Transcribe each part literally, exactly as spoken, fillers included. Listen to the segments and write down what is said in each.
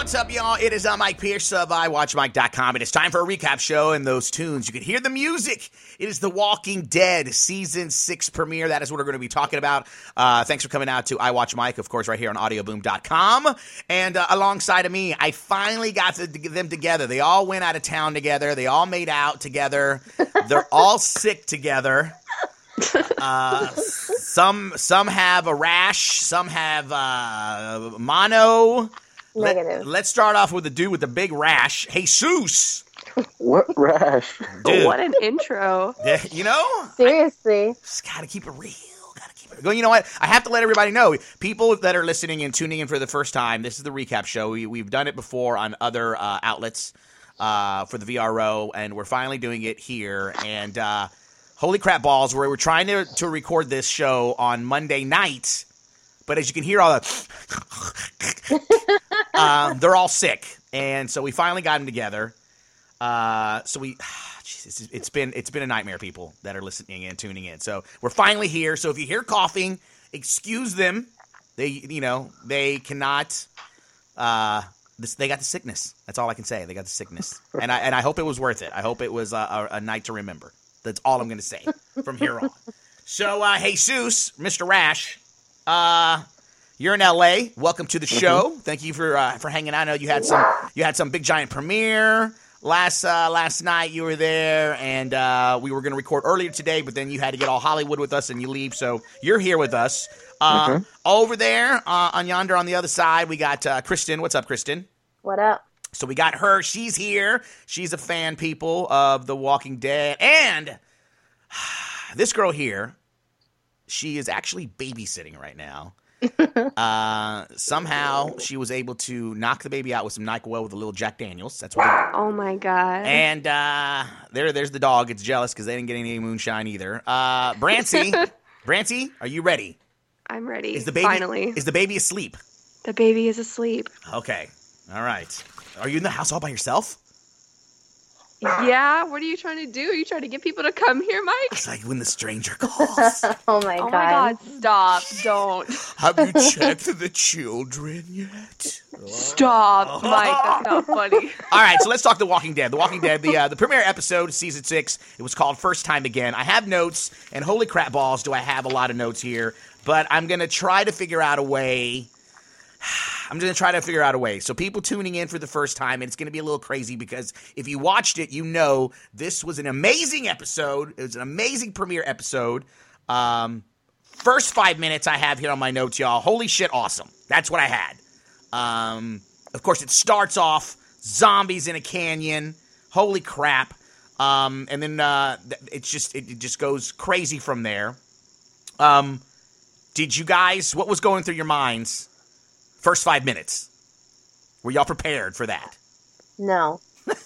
What's up, y'all? It is uh, Mike Pierce of i watch mike dot com, and it's time for a recap show and those tunes. You can hear the music. It is The Walking Dead Season six premiere. That is what we're going to be talking about. Uh, thanks for coming out to iWatchMike, of course, right here on audio boom dot com. And uh, alongside of me, I finally got to, to get them together. They all went out of town together. They all made out together. They're all sick together. Uh, some some have a rash. Some have uh, mono. Negative. Let, let's start off with the dude with the big rash. Jesus. What rash? Dude. What an intro. Yeah, you know? Seriously. Just gotta keep it real. Gotta keep it. Well, you know what? I have to let everybody know. People that are listening and tuning in for the first time, this is the recap show. We, we've done it before on other uh, outlets uh, for the V R O, and we're finally doing it here. And uh, holy crap balls, we were trying to, to record this show on Monday night, but as you can hear all the... um, they're all sick, and so we finally got them together. Uh, so we, geez, it's, it's been it's been a nightmare, people that are listening and tuning in. So we're finally here. So if you hear coughing, excuse them. They, you know, they cannot. Uh, this, they got the sickness. That's all I can say. They got the sickness, and I and I hope it was worth it. I hope it was a, a, a night to remember. That's all I'm going to say from here on. So, uh, Jesus, Mister Rash, uh. You're in L A. Welcome to the show. Mm-hmm. Thank you for uh, for hanging out. I know you had some you had some big giant premiere last uh, last night. You were there, and uh, we were going to record earlier today, but then you had to get all Hollywood with us, and you leave. So you're here with us. Uh, mm-hmm. Over there uh, on yonder on the other side, we got uh, Kristen. What's up, Kristen? What up? So we got her. She's here. She's a fan, people, of The Walking Dead, and this girl here, she is actually babysitting right now. uh, somehow she was able to knock the baby out with some NyQuil with a little Jack Daniels. That's what. He, oh my god! And uh, there, there's the dog. It's jealous because they didn't get any moonshine either. Uh, Brancy, Brancy, are you ready? I'm ready. Is the baby finally? Is the baby asleep? The baby is asleep. Okay, all right. Are you in the house all by yourself? Yeah, what are you trying to do? Are you trying to get people to come here, Mike? It's like when the stranger calls. oh my god. Oh my god, stop. Don't. Have you checked the children yet? Stop, Mike. That's not funny. All right, so let's talk The Walking Dead. The Walking Dead, the uh, the premiere episode, season six. It was called First Time Again. I have notes, and holy crap balls, do I have a lot of notes here. But I'm going to try to figure out a way... I'm going to try to figure out a way. So people tuning in for the first time, and it's going to be a little crazy because if you watched it, you know this was an amazing episode. It was an amazing premiere episode. Um, first five minutes I have here on my notes, y'all. Holy shit, awesome. That's what I had. Um, of course, it starts off zombies in a canyon. Holy crap. Um, and then uh, it's just it, it just goes crazy from there. Um, did you guys, what was going through your minds? First five minutes. Were y'all prepared for that? No.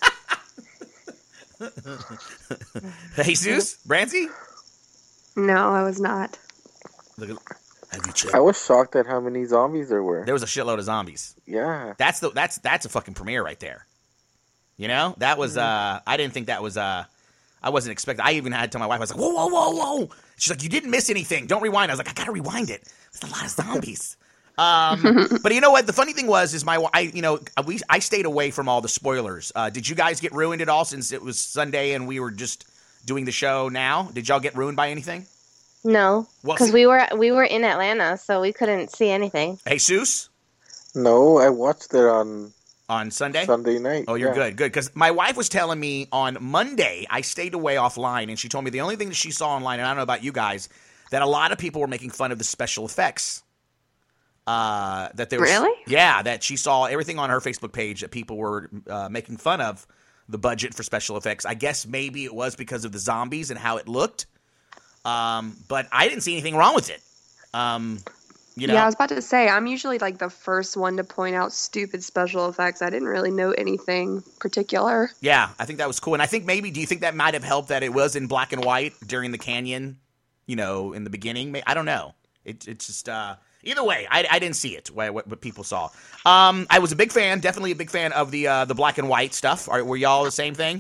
Jesus? Brancy? No, I was not. Look at, have you checked? I was shocked at how many zombies there were. There was a shitload of zombies. Yeah. That's the that's that's a fucking premiere right there. You know? That was uh I didn't think that was uh I wasn't expecting. I even had to tell my wife, I was like, whoa, whoa, whoa, whoa. She's like, you didn't miss anything. Don't rewind. I was like, I gotta rewind it. There's a lot of zombies. um, but you know what? The funny thing was, is my, I, you know, we, I stayed away from all the spoilers. Uh, did you guys get ruined at all since it was Sunday and we were just doing the show now? Did y'all get ruined by anything? No, Well, because see- we were we were in Atlanta, so we couldn't see anything. Jesus? No, I watched it on On Sunday? Sunday night. Oh, you're yeah. good, good. Because my wife was telling me on Monday, I stayed away offline, and she told me the only thing that she saw online, and I don't know about you guys, that a lot of people were making fun of the special effects. Uh, that there was, Really? Yeah, that she saw everything on her Facebook page that people were uh, making fun of the budget for special effects. I guess maybe it was because of the zombies and how it looked. Um, but I didn't see anything wrong with it. Um, you know, Yeah, I was about to say, I'm usually like the first one to point out stupid special effects. I didn't really know anything particular. yeah, I think that was cool. And I think maybe, do you think that might have helped that it was in black and white during the canyon, you know, in the beginning? I don't know. It, it's just, uh, either way, I, I didn't see it, what, what people saw. Um, I was a big fan, definitely a big fan of the uh, the black and white stuff. Are, were y'all the same thing?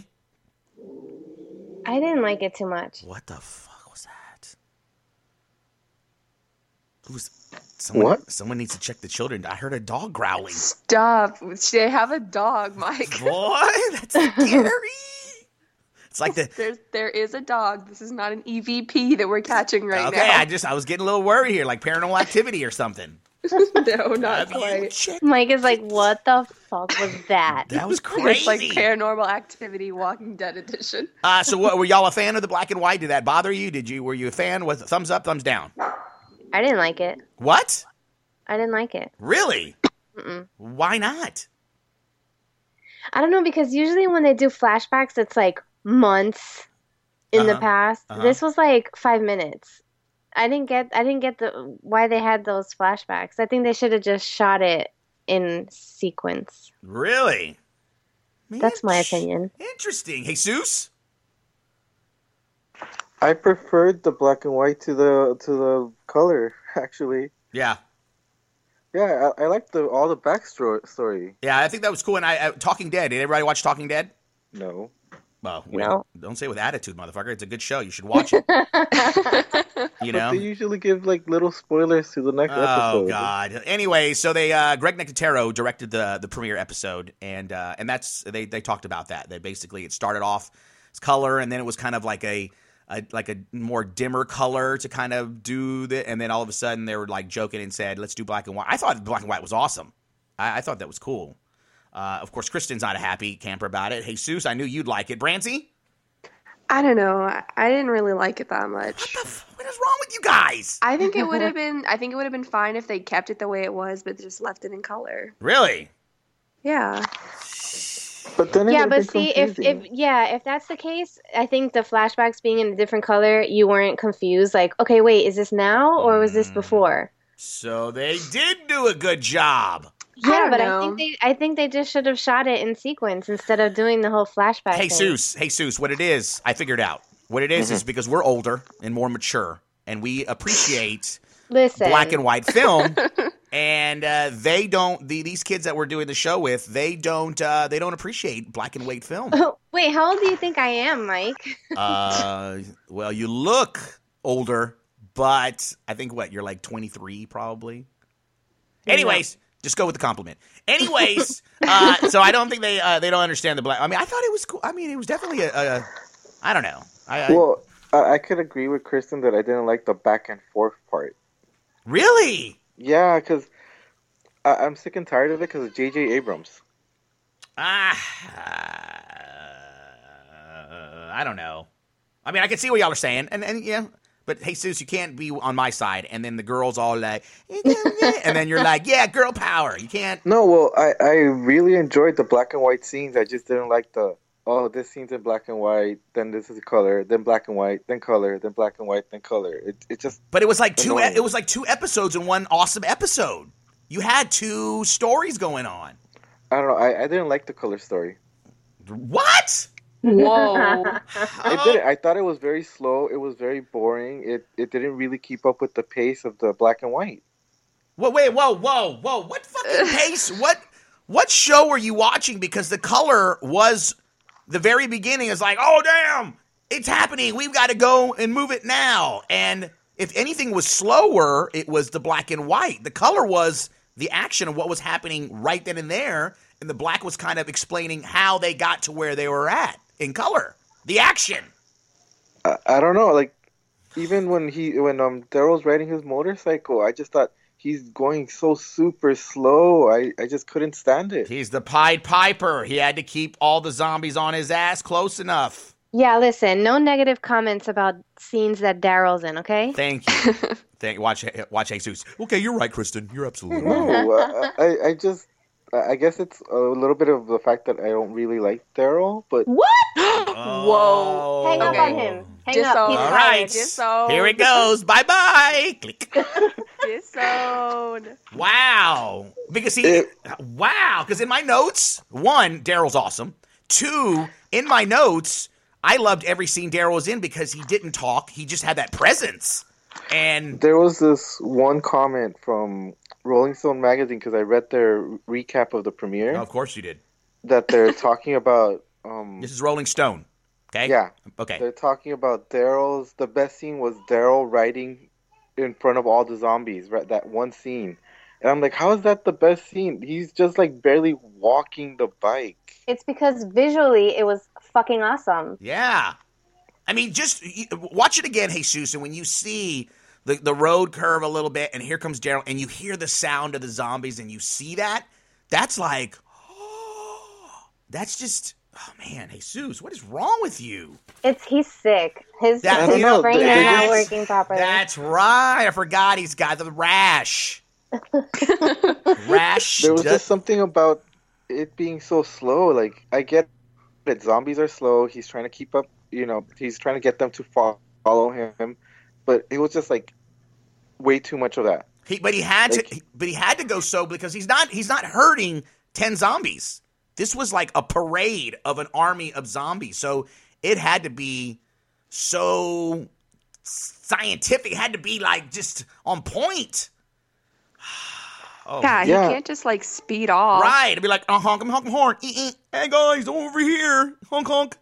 I didn't like it too much. What the fuck was that? Who's Someone, What? Someone needs to check the children. I heard a dog growling. Stop. They have a dog, Mike. Boy, that's scary. It's like the There's there is a dog. This is not an E V P that we're catching right okay. now. I just I was getting a little worried here, like Paranormal Activity or something. No, not Have you quite. checked- Mike is like, what the fuck was that? That was It's crazy. like Paranormal Activity Walking Dead edition. uh, so, what, were y'all a fan of the black and white? Did that bother you? Did you were you a fan with thumbs up, thumbs down? I didn't like it. What? I didn't like it. Really? Mm-mm. Why not? I don't know, because usually when they do flashbacks, it's like months in the Uh-huh. past. Uh-huh. This was like five minutes. I didn't get. I didn't get the why they had those flashbacks. I think they should have just shot it in sequence. Really? That's my Int- opinion. Interesting. Jesus? I preferred the black and white to the to the color. Actually, Yeah. yeah, I, I like the all the backstory. Story. Yeah, I think that was cool. And I, uh, Talking Dead. Did everybody watch Talking Dead? No, Well, wait, No. don't say it with attitude, motherfucker. It's a good show. You should watch it. You but know? they usually give like little spoilers to the next Oh episode. God! Anyway, so they uh, Greg Nicotero directed the the premiere episode, and uh, and that's they they talked about that. They basically it started off as color, and then it was kind of like a, a like a more dimmer color to kind of do the, and then all of a sudden they were like joking and said, "Let's do black and white." I thought black and white was awesome. I, I thought that was cool. Uh, of course, Kristen's not a happy camper about it. Jesus, I knew you'd like it. Brancy, I don't know. I, I didn't really like it that what much. the f- what is wrong with you guys? I think it would have been. I think it would have been fine if they kept it the way it was, but just left it in color. Really? Yeah. But then it Yeah, would've but been see, if, if confusing. yeah, if that's the case, I think the flashbacks being in a different color, you weren't confused. Like, okay, wait, is this now or was this Mm. before? So they did do a good job. I Yeah, don't but know. I think they, I think they just should have shot it in sequence instead of doing the whole flashback. thing. Jesus, Jesus, what it is, I figured out. What it is is because we're older and more mature, and we appreciate Listen, black and white film. And uh, they don't. The, these kids that we're doing the show with, they don't. Uh, they don't appreciate black and white film. Wait, how old do you think I am, Mike? uh, well, you look older, but I think what you're like twenty-three, probably. Anyways, just go with the compliment. Anyways, uh, so I don't think they uh, they don't understand the black. I mean, I thought it was cool. I mean, it was definitely a. a I don't know. I, I Well, I, I could agree with Kristen that I didn't like the back and forth part. really. Yeah, because I'm sick and tired of it because of J J Abrams. Ah, uh, I don't know. I mean, I can see what y'all are saying, and and yeah, but Jesus, you can't be on my side, and then the girls all like, and then you're like, yeah, girl power. You can't. No, well, I, I really enjoyed the black and white scenes. I just didn't like the, oh, this scene's in black and white, then this is color, then black and white, then color, then black and white, then color. It it just, But it was like two. Annoying. It was like two episodes in one awesome episode. You had two stories going on. I don't know. I, I didn't like the color story. What? Whoa. I didn't. I thought it was very slow. It was very boring. It it didn't really keep up with the pace of the black and white. Whoa, wait, whoa, whoa, whoa! What fucking pace? What what show were you watching? Because the color was the very beginning. Is like, oh damn, it's happening. We've got to go and move it now. And if anything was slower, it was the black and white. The color was the action of what was happening right then and there, and the black was kind of explaining how they got to where they were at in color. The action. I, I don't know. Like even when he when um Daryl's riding his motorcycle, I just thought he's going so super slow. I I just couldn't stand it. He's the Pied Piper. He had to keep all the zombies on his ass close enough. Yeah, listen, no negative comments about scenes that Daryl's in, okay? Thank you. Thank watch watch Jesus. Okay, you're right, Kristen. You're absolutely right. No, uh, I I just I guess it's a little bit of the fact that I don't really like Daryl, but What? Oh. Hang up Okay. on him. Hang up. Disowned. He's All fired. right. Disowned. Here it goes. Bye bye. Click. Disowned. Wow. Because he. It- wow. Because in my notes, one, Daryl's awesome. Two, in my notes, I loved every scene Daryl was in because he didn't talk. He just had that presence. And there was this one comment from Rolling Stone magazine because I read their recap of the premiere of course you did. that they're talking about. Um, This is Rolling Stone. Okay. yeah, Okay. they're talking about Daryl's. The best scene was Daryl riding in front of all the zombies, right? That one scene. And I'm like, how is that the best scene? He's just like barely walking the bike. It's because visually it was fucking awesome. Yeah. I mean, just watch it again, Jesus, and when you see the, the road curve a little bit, and here comes Daryl, and you hear the sound of the zombies, and you see that, that's like, oh, that's just, oh man, Jesus, what is wrong with you? It's he's sick. His, That- his you know, brain is that's- not working properly. That's right. I forgot he's got the rash. Rash. There was du- just something about it being so slow. Like, I get that zombies are slow. He's trying to keep up, you know, he's trying to get them to fo- follow him. But it was just like way too much of that. He, but he had to, Like- he- but he had to go so because he's not, he's not hurting ten zombies. This was like a parade of an army of zombies, so it had to be so scientific. It had to be like just on point. Oh, Yeah, he Yeah. can't just like speed off. right. It'd be like, uh, honk, I'm honking horn. Eh, eh. Hey guys, over here, honk honk.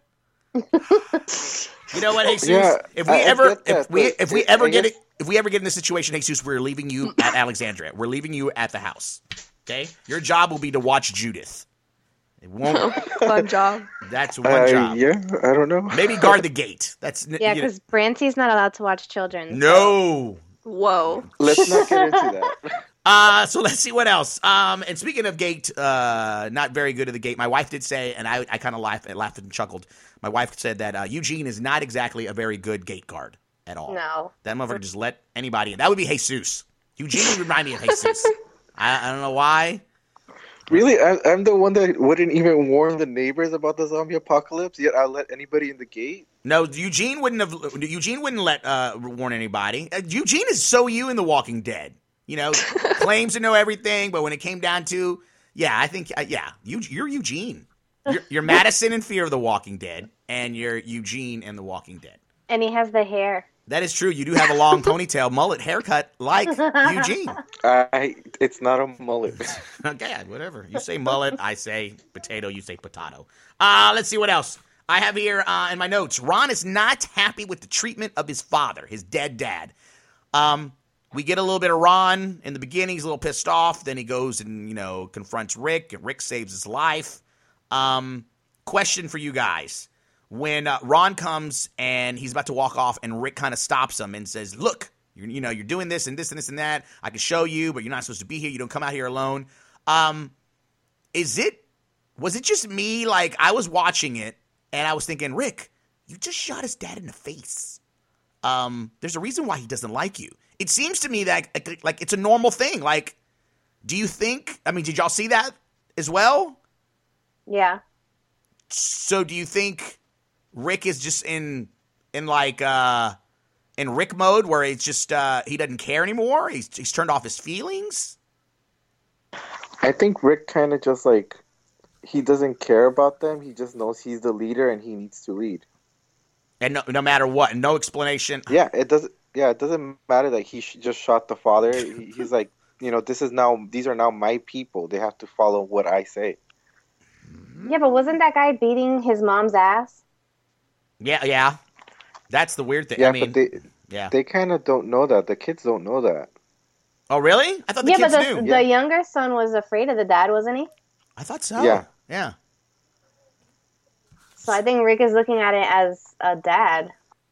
You know what, Jesus? Yeah, if we I- I ever, get that, if we, but if we I- ever I get guess- it, if we ever get in this situation, Jesus, we're leaving you at Alexandria. We're leaving you at the house. Okay, your job will be to watch Judith. It won't. Fun job. That's one Uh, job. yeah, I don't know. Maybe guard the gate. That's yeah, you know- because Brancy's not allowed to watch children. no. Whoa. Let's not get into that. Uh, so let's see what else. Um, and speaking of gate, uh, not very good at the gate. My wife did say, and I, I kind of laughed, laughed and chuckled. My wife said that uh, Eugene is not exactly a very good gate guard at all. No. That motherfucker just let anybody in. That would be Jesus. Eugene would remind me of Jesus. I, I don't know why. Really, I, I'm the one that wouldn't even warn the neighbors about the zombie apocalypse. Yet I let anybody in the gate. No, Eugene wouldn't have. Eugene wouldn't let uh, warn anybody. Uh, Eugene is so you in The Walking Dead. You know, claims to know everything, but when it came down to, yeah, I think, uh, yeah, you, you're Eugene. You're, you're Madison in Fear of the Walking Dead, and you're Eugene in The Walking Dead. And he has the hair. That is true. You do have a long ponytail, mullet haircut like Eugene. I, it's not a mullet. Okay, whatever. You say mullet, I say potato, you say potato. Uh, let's see what else. I have here uh, in my notes. Ron is not happy with the treatment of his father, his dead dad. Um, we get a little bit of Ron in the beginning. He's a little pissed off. Then he goes and, you know, confronts Rick, and Rick saves his life. Um, question for you guys. When uh, Ron comes and he's about to walk off and Rick kind of stops him and says, look, you're, you know, you're doing this and this and this and that. I can show you, but you're not supposed to be here. You don't come out here alone. Um, is it, was it just me? Like, I was watching it and I was thinking, Rick, you just shot his dad in the face. Um, there's a reason why he doesn't like you. It seems to me that like, like it's a normal thing. Like, do you think, I mean, did y'all see that as well? Yeah. So do you think Rick is just in, in like, uh, in Rick mode where it's just, uh, he doesn't care anymore? He's, he's turned off his feelings? I think Rick kind of just like, he doesn't care about them. He just knows he's the leader and he needs to lead. And no, no matter what, no explanation. Yeah, it doesn't. Yeah, it doesn't matter that he sh- just shot the father. He, he's like, you know, this is now. These are now my people. They have to follow what I say. Yeah, but wasn't that guy beating his mom's ass? Yeah, yeah. That's the weird thing. Yeah, I mean, but they yeah. they kind of don't know that. The kids don't know that. Oh, really? I thought the Yeah, kids but the, knew. the younger son was afraid of the dad, wasn't he? I thought so. Yeah. Yeah. So I think Rick is looking at it as a dad.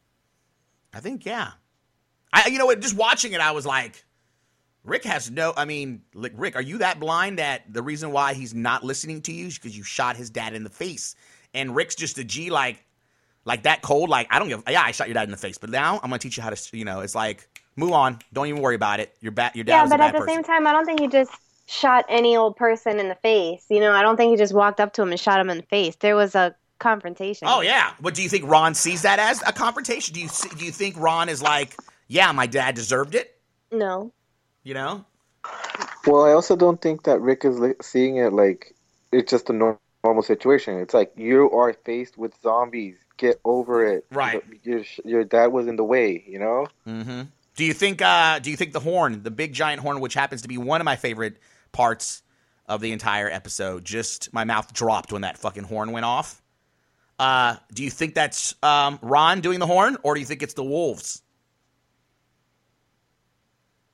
I think, yeah. I, you know what? Just watching it, I was like, Rick has no, I mean, like, Rick, are you that blind that the reason why he's not listening to you is because you shot his dad in the face? And Rick's just a G, like, like that cold, like, I don't give, yeah, I shot your dad in the face, but now I'm going to teach you how to, you know, it's like, move on. Don't even worry about it. Your, ba- your dad Yeah, was a but at bad the person. same time, I don't think he just shot any old person in the face. You know, I don't think he just walked up to him and shot him in the face. There was a confrontation. Oh, yeah. But do you think Ron sees that as a confrontation? Do you see, do you think Ron is like, yeah, my dad deserved it? No. You know? Well, I also don't think that Rick is li- seeing it like it's just a nor- normal situation. It's like you are faced with zombies. Get over it. Right. Your your dad was in the way. You know. Mm-hmm. Do you think? Uh, do you think the horn, the big giant horn, which happens to be one of my favorite parts of the entire episode, just my mouth dropped when that fucking horn went off? Uh, do you think that's um, Ron doing the horn, or do you think it's the wolves?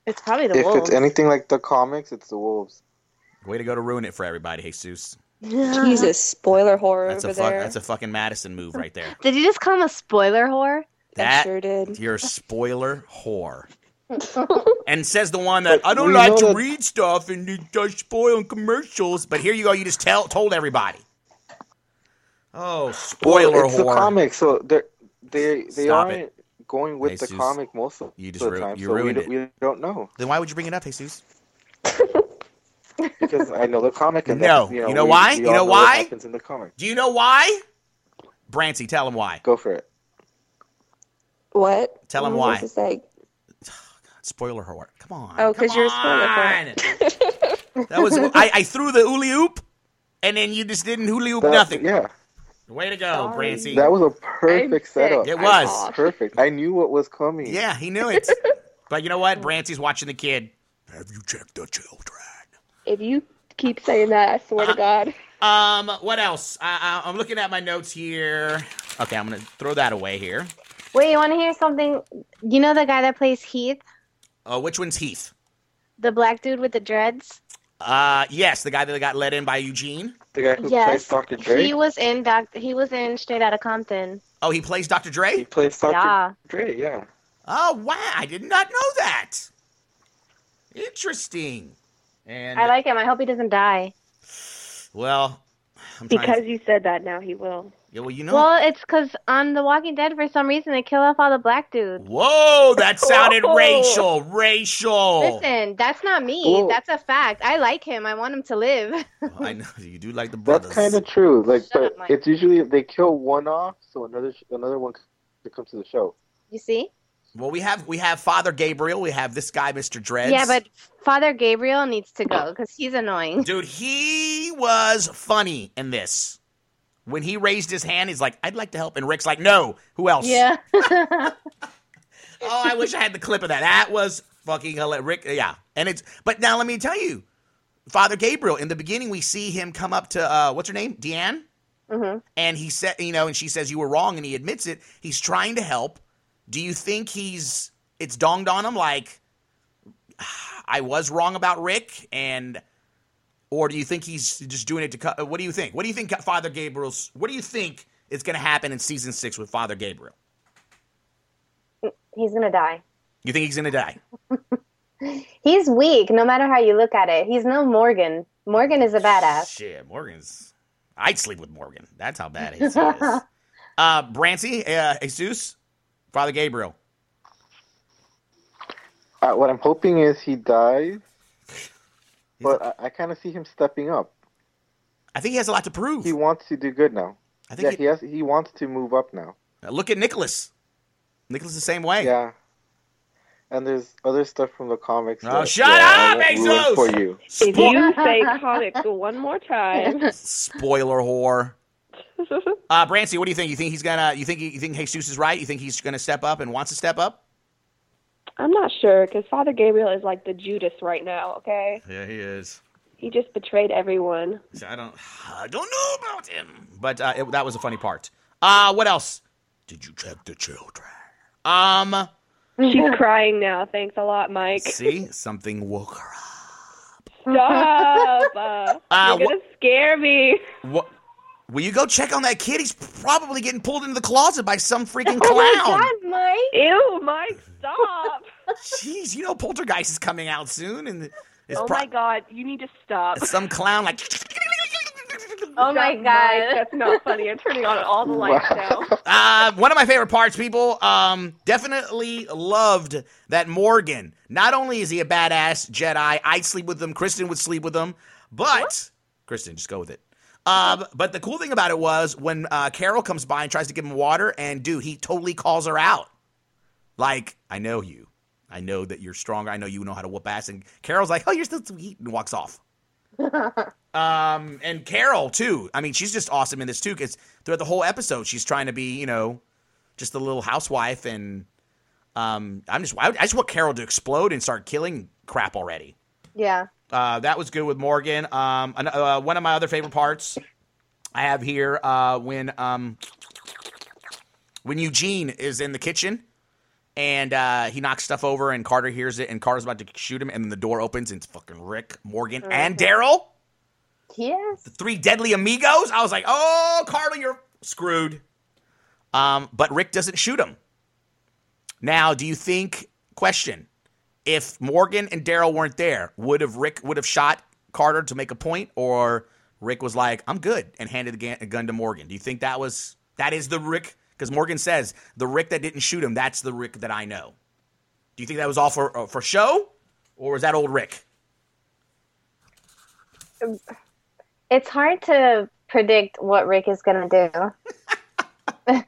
It's probably the If wolves. it's anything like the comics, it's the wolves. Way to go to ruin it for everybody, Jesus. Jesus, spoiler horror That's over a fuck, there. that's a fucking Madison move right there. Did you just call him a spoiler whore? That I sure did. you're a spoiler whore. And says the one that I don't we like know to that- read stuff and it does spoil in commercials. But here you go, you just tell told everybody. Oh, spoiler well, it's whore. the comics, so they're, they they Stop aren't it. going with the Jesus. comic most of You just the ru- time. you so we, ruined do, it. we don't know Then why would you bring it up, Jesus? because I know the comic. And No. that's, you know, You know we, why? We You all know what why? happens in the comic. Do you know why? Brancy, tell him why. Go for it. What? Tell him What why. was I supposed Spoiler whore. Come on. Oh, 'cause Come you're a spoiler on. to say? That was I, I threw the ooly oop, and then you just didn't ooly oop That- nothing. Yeah, Way to go, Sorry. Brancy. that was a perfect sick. setup. It I'm was. off. Perfect. I knew what was coming. Yeah, he knew it. But you know what? Brancy's watching the kid. Have you checked the children? If you keep saying that, I swear to God. Um, what else? I, I, I'm looking at my notes here. Okay, I'm gonna throw that away here. Wait, you want to hear something? You know the guy that plays Heath? Uh, which one's Heath? The black dude with the dreads? Uh, yes, the guy that got let in by Eugene. The guy who plays Yes. Doctor Dre. He was in Doc he was in Straight Outta Compton. Oh, he plays Doctor He Dre. plays Doctor Yeah. Dre. Yeah. Oh, wow! I did not know that. Interesting. And I like him. I hope he doesn't die. well, I'm trying Because to, you said that, now he will. yeah, well, you know. Well, it's because on The Walking Dead, for some reason, they kill off all the black dudes. Whoa, that sounded Whoa. racial. Racial. Listen, that's not me. Whoa. That's a fact. I like him. I want him to live. I know you do like the That's brothers. kind of true. Like, Shut but up, Mike. it's usually they kill one off, so another sh- another one could come to the show. You see? Well, we have we have Father Gabriel. We have this guy, Mister Dreads. Yeah, but Father Gabriel needs to go because he's annoying. dude, he was funny in this. When he raised his hand, he's like, "I'd like to help," and Rick's like, "No, who else?" Yeah. Oh, I wish I had the clip of that. That was fucking hilarious. Rick, yeah, and it's. But now let me tell you, Father Gabriel. In the beginning, we see him come up to uh, what's her name, Deanne, hmm and he said, you know, and she says you were wrong, and he admits it. He's trying to help. Do you think he's? It's dawned on him like I was wrong about Rick, and or do you think he's just doing it to? cut? What do you think? What do you think, Father Gabriel's? What do you think is going to happen in season six with Father Gabriel? He's gonna die. You think he's going to die? He's weak, no matter how you look at it. He's no Morgan. Morgan is a badass. Shit, Morgan's. I'd sleep with Morgan. That's how bad he is. uh, Brancy, uh, Jesus, Father Gabriel. Uh, what I'm hoping is he dies, but I, I kind of see him stepping up. I think he has a lot to prove. He wants to do good now. I Yeah, think. he has. He wants to move up now. he, look at Nicholas. Nicholas the same way. Yeah. And there's other stuff from the comics. Oh, that, shut yeah, up, I won't ruin Bezos! for you. If you say comics one more time. Spoiler whore. Uh, Brancy, what do you think? You think he's gonna? You think you think Jesus is right? You think he's gonna step up and wants to step up? I'm not sure because Father Gabriel is like the Judas right now. Okay, Yeah, he is. he just betrayed everyone. So I don't. I don't know about him. But uh, it, that was a funny part. Uh, what else? Did you check the children? Um. She's crying now. Thanks a lot, Mike. See, something woke her up. Stop! Uh, Uh, you're gonna scare me. What? Will you go check on that kid? He's probably getting pulled into the closet by some freaking clown. Oh my God, Mike! Ew, Mike! Stop! Jeez, you know Poltergeist is coming out soon, and it's oh pro- my God! You need to stop. some clown like. Oh my Stop, God. Mike. That's not funny. I'm turning on all the lights Wow. now. Uh, one of my favorite parts, people. Um, definitely loved that Morgan. Not only is he a badass Jedi, I'd sleep with him. Kristen would sleep with him, but what? Kristen, just go with it. Um, but the cool thing about it was when uh, Carol comes by and tries to give him water, and dude, he totally calls her out. Like, I know you. I know that you're stronger. I know you know how to whoop ass. And Carol's like, oh, you're still sweet, and walks off. um, and Carol too. I mean, she's just awesome in this too, because throughout the whole episode, she's trying to be, you know, just a little housewife. And um, I'm just, I just want Carol to explode and start killing crap already. Yeah. Uh, that was good with Morgan. Um, an- uh, one of my other favorite parts I have here uh, when um, when Eugene is in the kitchen and uh, he knocks stuff over, and Carter hears it, and Carter's about to shoot him, and then the door opens, and it's fucking Rick, Morgan, Mhm. and Daryl. Yes. The three deadly amigos. I was like, oh, Carter, you're screwed. Um, but Rick doesn't shoot him. Now, do you think, question, if Morgan and Daryl weren't there, would have Rick would have shot Carter to make a point, or Rick was like, I'm good, and handed the ga- gun to Morgan? Do you think that was, that is the Rick? Because Morgan says, the Rick that didn't shoot him, that's the Rick that I know. Do you think that was all for, uh, for show, or was that old Rick? It's hard to predict what Rick is gonna do.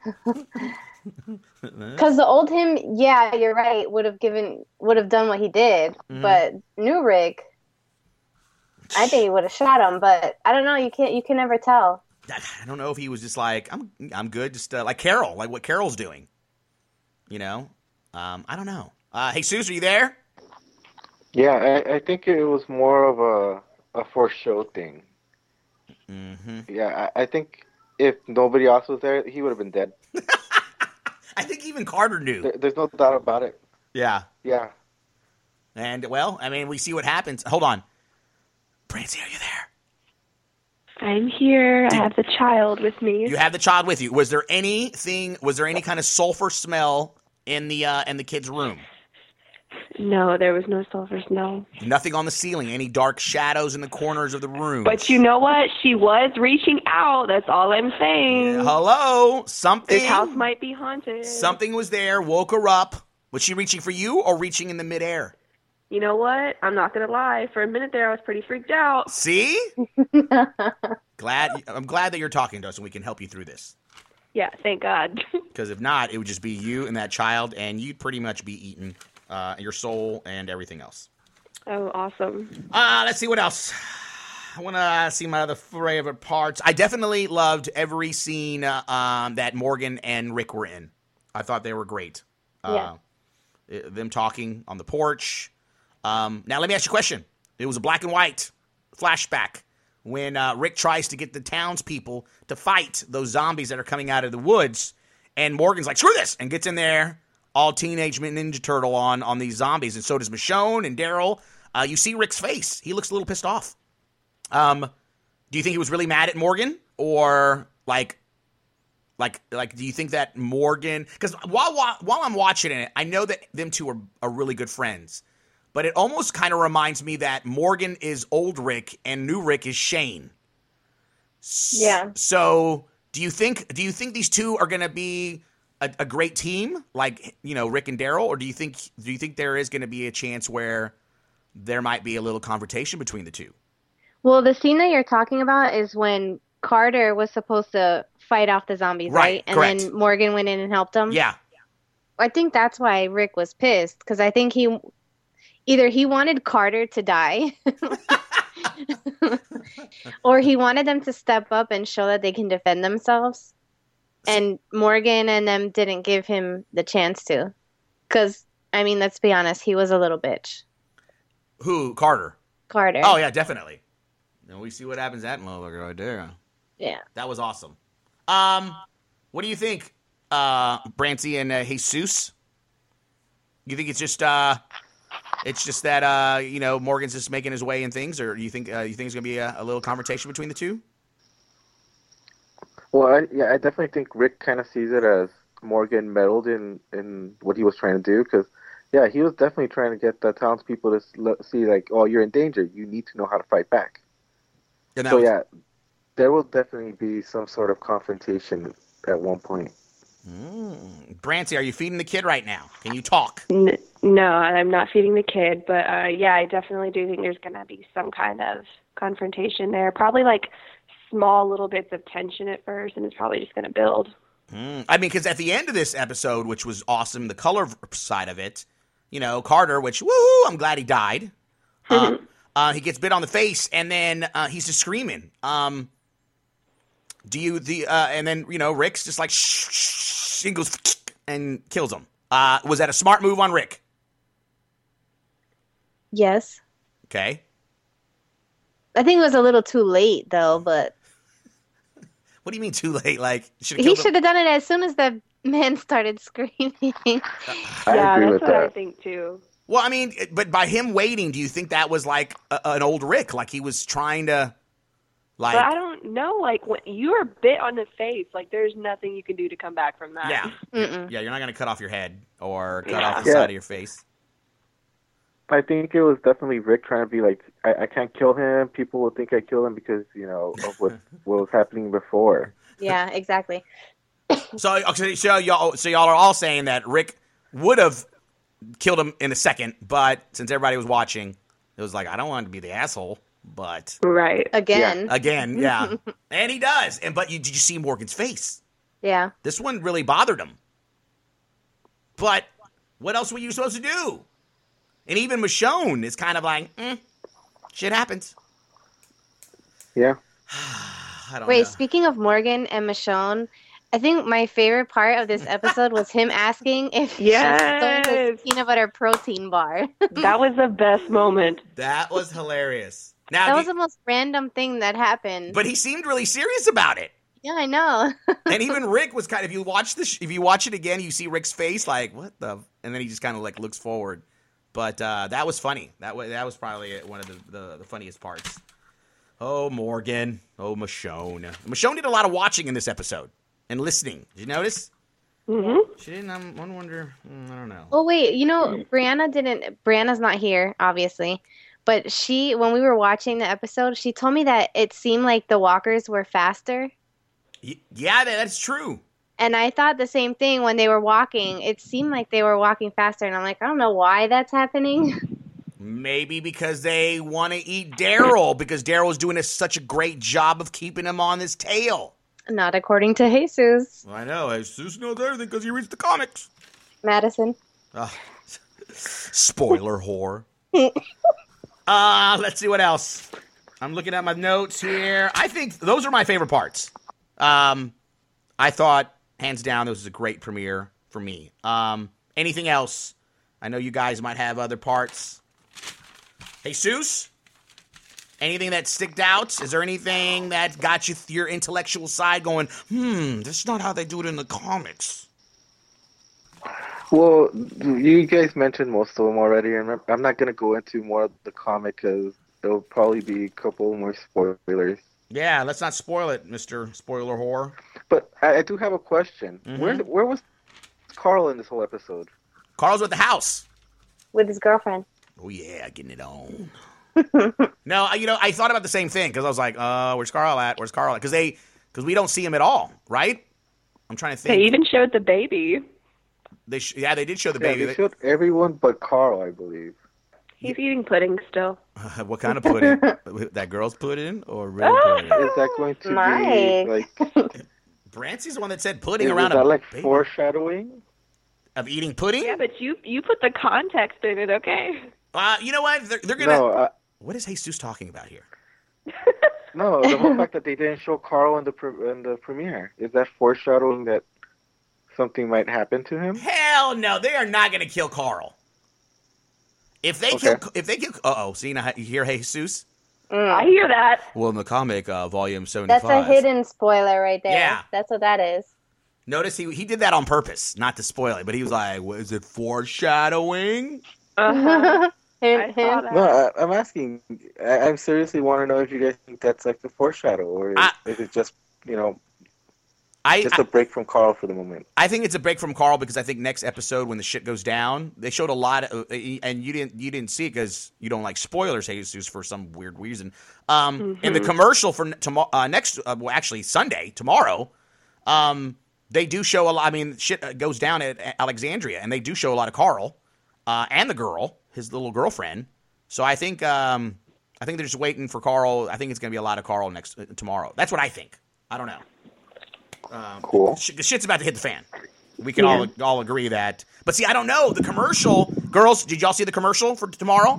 Because the old him, yeah, you're right, would have given, would have done what he did. Mhm. But new Rick, I think he would have shot him. But I don't know. You can't. You can never tell. I don't know if he was just like, I'm I'm good, just uh, like Carol, like what Carol's doing. You know? Um, I don't know. Uh, Jesus, are you there? Yeah, I, I think it was more of a a for show thing. Mm-hmm. Yeah, I, I think if nobody else was there, he would have been dead. I think even Carter knew. There, there's no doubt about it. Yeah. Yeah. And, well, I mean, we see what happens. Hold on. Brancy, are you there? I'm here. I have the child with me. You have the child with you. Was there anything, was there any kind of sulfur smell in the uh, in the kid's room? No, there was no sulfur smell. Nothing on the ceiling? Any dark shadows in the corners of the room? But you know what? She was reaching out. That's all I'm saying. Hello? Something? This house might be haunted. Something was there, woke her up. Was she reaching for you or reaching in the midair? You know what? I'm not going to lie. For a minute there, I was pretty freaked out. See? glad. I'm glad that you're talking to us and we can help you through this. Yeah, thank God. Because if not, it would just be you and that child, and you'd pretty much be eaten, uh, your soul and everything else. Oh, awesome. Uh, let's see what else. I want to see my other favorite parts. I definitely loved every scene uh, um, that Morgan and Rick were in. I thought they were great. Uh, yeah. Them talking on the porch. Um, now, let me ask you a question. It was a black and white flashback when uh, Rick tries to get the townspeople to fight those zombies that are coming out of the woods, and Morgan's like, screw this, and gets in there, all Teenage Mutant Ninja Turtle on, on these zombies, and so does Michonne and Daryl. Uh, you see Rick's face. He looks a little pissed off. Um, do you think he was really mad at Morgan, or like, like, like, do you think that Morgan? Because while, while while I'm watching it, I know that them two are, are really good friends, but it almost kind of reminds me that Morgan is old Rick and new Rick is Shane. Yeah. So, do you think do you think these two are going to be a, a great team, like, you know, Rick and Daryl, or do you think do you think there is going to be a chance where there might be a little confrontation between the two? Well, the scene that you're talking about is when Carter was supposed to fight off the zombies, Right, right? And correct. then Morgan went in and helped him. Yeah. I think that's why Rick was pissed, because I think he either he wanted Carter to die or he wanted them to step up and show that they can defend themselves. And Morgan and them didn't give him the chance to. Because, I mean, let's be honest, he was a little bitch. Who? Carter? Carter. Oh, yeah, definitely. And we see what happens to that motherfucker right there. Yeah. That was awesome. Um, what do you think, uh, Brancy and uh, Jesus? You think it's just uh, it's just that uh, you know, Morgan's just making his way in things, or do you think uh, you think it's gonna be a, a little confrontation between the two? Well, I, yeah, I definitely think Rick kind of sees it as Morgan meddled in, in what he was trying to do, because, yeah, he was definitely trying to get the townspeople to s- see, like, oh, you're in danger. You need to know how to fight back. And that So, was- yeah, there will definitely be some sort of confrontation at one point. Mm. Brancy, are you feeding the kid right now? Can you talk? N- no, I'm not feeding the kid, but uh, yeah, I definitely do think there's going to be some kind of confrontation there. Probably like small little bits of tension at first, and it's probably just going to build. Mm. I mean, because at the end of this episode, which was awesome, the color side of it, you know, Carter, which, woo, I'm glad he died. Uh, uh, he gets bit on the face, and then uh, he's just screaming. Um, do you, the, uh, and then, you know, Rick's just like, shh, shh, and goes, and kills him. Uh, was that a smart move on Rick? Yes. Okay. I think it was a little too late, though, but What do you mean too late? Like, should He should have done it as soon as the man started screaming. I yeah, agree that's with what I that. think too. Well, I mean, but by him waiting, do you think that was like a, an old Rick? Like he was trying to, like, But I don't know. Like when you were bit on the face, like there's nothing you can do to come back from that. yeah, Mm-mm. yeah, you're not gonna cut off your head or cut Yeah. off the Yeah. side of your face. I think it was definitely Rick trying to be like, I, I can't kill him. People will think I killed him because, you know, of what, what was happening before. Yeah, exactly. So, okay, so y'all, so y'all are all saying that Rick would have killed him in a second, but since everybody was watching, it was like, I don't want to be the asshole, but Right. Again. again, yeah, and he does. And but you did you see Morgan's face? Yeah. This one really bothered him. But what else were you supposed to do? And even Michonne is kind of like, mm, shit happens. Yeah. I don't Wait, know. speaking of Morgan and Michonne, I think my favorite part of this episode was him asking if she stole his Yes. peanut butter protein bar. That was the best moment. That was hilarious. Now, That do was you- the most random thing that happened. but he seemed really serious about it. Yeah, I know. And even Rick was kind of, if you watch this, if you watch it again, you see Rick's face like, what the, and then he just kind of like looks forward. But uh, that was funny. That was that was probably one of the, the, the funniest parts. Oh, Morgan. Oh, Michonne. Michonne did a lot of watching in this episode and listening. Did you notice? hmm She didn't. I'm, I wonder. mm, I don't know. Oh wait, you know, Brianna didn't. Brianna's not here, obviously, but she, when we were watching the episode, she told me that it seemed like the walkers were faster, Y- yeah, that, that's true. and I thought the same thing when they were walking. It seemed like they were walking faster, and I'm like, I don't know why that's happening. Maybe because they want to eat Daryl because Daryl's doing a, such a great job of keeping him on his tail. Not according to Jesus. I know. Jesus knows everything because he reads the comics. Madison. Oh, spoiler whore. uh, let's see what else. I'm looking at my notes here. I think those are my favorite parts. Um, I thought, hands down, this was a great premiere for me. Um, anything else? I know you guys might have other parts. Jesus? Anything that sticked out? Is there anything that got you your intellectual side going, hmm, that's not how they do it in the comics? Well, you guys mentioned most of them already, and I'm not going to go into more of the comic because there'll probably be a couple more spoilers. Yeah, let's not spoil it, Mister Spoiler Whore. But I, I do have a question. Mhm. Where where was Carl in this whole episode? Carl's with the house. With his girlfriend. Oh, yeah, getting it on. No, I- you know, I thought about the same thing because I was like, uh, where's Carl at? Where's Carl at? Because they, because we don't see him at all, right? I'm trying to think. They even showed the baby. They sh- yeah, they did show the Yeah, baby. they showed everyone but Carl, I believe. He's eating pudding still. What kind of pudding? That girl's pudding or real pudding? Is that going to Nice. be like? Brancey's the one that said pudding Is around that a like baby. foreshadowing? Of eating pudding. Yeah, but you you put the context in it, okay? Uh, you know what? They're, they're gonna. No, uh, What is Jesus talking about here? no. The whole fact that they didn't show Carl in the pre- in the premiere, is that foreshadowing that something might happen to him? Hell no, they are not gonna kill Carl. If they Okay. kill, if they kill, uh oh, see now you hear Jesus? I hear that. Well, in the comic, uh, volume seventy-five. That's a hidden spoiler right there. Yeah. That's what that is. Notice he he did that on purpose, not to spoil it, but he was like, "What is it foreshadowing?" Uh-huh. Hint, I saw hint. that. No, I, I'm asking. I, I seriously want to know if you guys think that's like the foreshadow, or is, I- is it just you know I, just a break from Carl for the moment? I think it's a break from Carl because I think next episode when the shit goes down, they showed a lot of, and you didn't you didn't see it because you don't like spoilers, Jesus, for some weird reason. Um, In the commercial for tomorrow, uh, next, uh, well, actually Sunday tomorrow, um, they do show a lot. I mean, shit uh, goes down at Alexandria, and they do show a lot of Carl uh, and the girl, his little girlfriend. So I think um, I think they're just waiting for Carl. I think it's going to be a lot of Carl next uh, tomorrow. That's what I think. I don't know. Um, Cool. sh- the shit's about to hit the fan. We can all all agree that. But see, I don't know the commercial. Girls, did y'all see the commercial for tomorrow?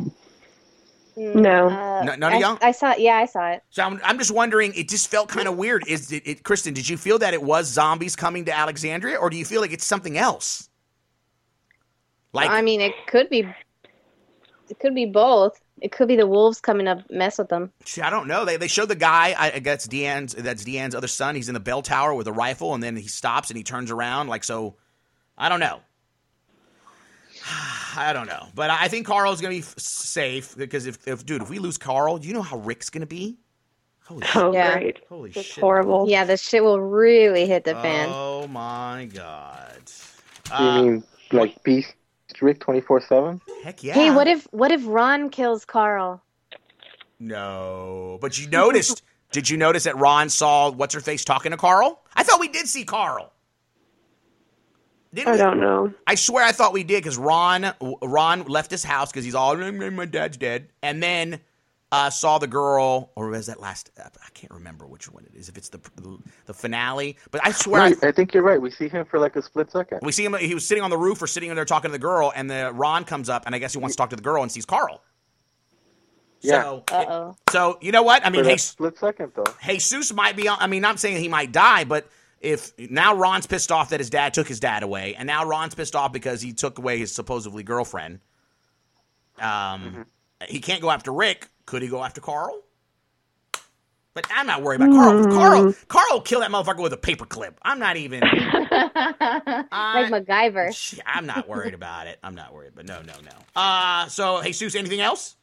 No. Uh, No- none of I, y'all? I saw. Yeah, I saw it. So I'm, I'm just wondering. It just felt kind of weird. Is it, it, Kristen? Did you feel that it was zombies coming to Alexandria, or do you feel like it's something else? Like I mean, it could be. It could be both. It could be the wolves coming up mess with them. See, I don't know. They they showed the guy. I, I guess Deanne's that's Deanne's other son. He's in the bell tower with a rifle, and then he stops and he turns around. Like so, I don't know. I don't know, but I think Carl's gonna be f- safe because if, if dude, if we lose Carl, do you know how Rick's gonna be? Holy Oh, shit! Yeah. great. Holy It's shit! horrible. Yeah, the shit will really hit the fan. Oh my god! You Uh, mean like Beast Rick twenty-four seven? heck yeah! Hey, what if what if Ron kills Carl? No, but you noticed? Did you notice that Ron saw what's her face talking to Carl? I thought we did see Carl. Didn't I we? don't know. I swear I thought we did because Ron Ron left his house because he's all my dad's dead, and then uh, saw the girl, or was that last? I can't remember which one it is. If it's the the finale, but I swear I, Right, I think you're right. We see him for like a split second. we see him. He was sitting on the roof or sitting in there talking to the girl, and the Ron comes up, and I guess he wants to talk to the girl and sees Carl. Yeah. So, Uh oh. so you know what? I mean, For hey, that split second though. Jesus might be. I mean, I'm saying he might die, but if now Ron's pissed off that his dad took his dad away, and now Ron's pissed off because he took away his supposedly girlfriend. Um, Mm-hmm. he can't go after Rick. Could he go after Carl? But I'm not worried about Carl. Carl, Carl will kill that motherfucker with a paperclip. I'm not even. Like MacGyver. I'm not worried about it. I'm not worried, but no, no, no. Uh, so Jesus, anything else?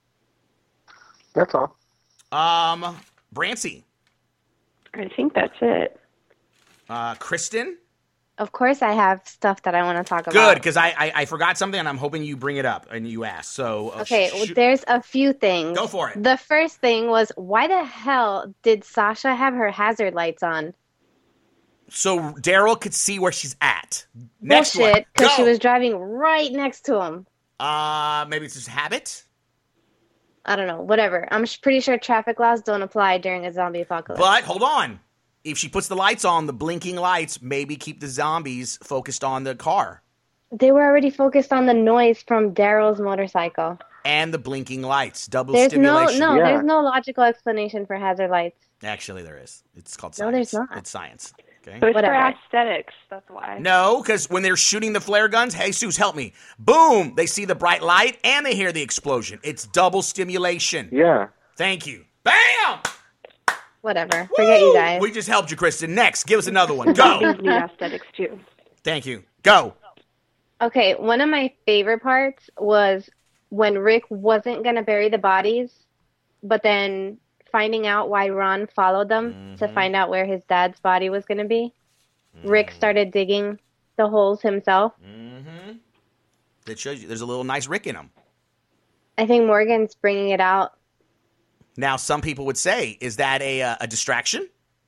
That's all. Um, Brancy, I think that's it. uh, Kristen. Of course, I have stuff that I want to talk about. Good, because I, I I forgot something, and I'm hoping you bring it up and you ask. So uh, Okay, sh- well, sh- there's a few things. Go for it. The first thing was, why the hell did Sasha have her hazard lights on? so Daryl could see where she's at. Next Bullshit, one, because she Go! was driving right next to him. Uh, maybe it's just habit. I don't know, whatever. I'm sh- pretty sure traffic laws don't apply during a zombie apocalypse. But hold on, if she puts the lights on, the blinking lights, maybe keep the zombies focused on the car They were already focused on the noise from Daryl's motorcycle. and the blinking lights. Double There's no, stimulation. no, Yeah. there's no logical explanation for hazard lights. Actually, there is. It's called No, science. there's not. It's science. Okay. But it's Whatever. for aesthetics. That's why. No, because when they're shooting the flare guns, Jesus, help me. Boom! They see the bright light and they hear the explosion. It's double stimulation. Yeah. Thank you. Bam! Whatever. Forget you Woo! guys. We just helped you, Kristen. Next, give us another one. Go. These need aesthetics too. Thank you. Go. Okay, one of my favorite parts was when Rick wasn't going to bury the bodies, but then finding out why Ron followed them to find out where his dad's body was going to be. Rick started digging the holes himself. Mm-hmm. That shows you there's a little nice Rick in them. I think Morgan's bringing it out. Now, some people would say, is that a uh, a distraction?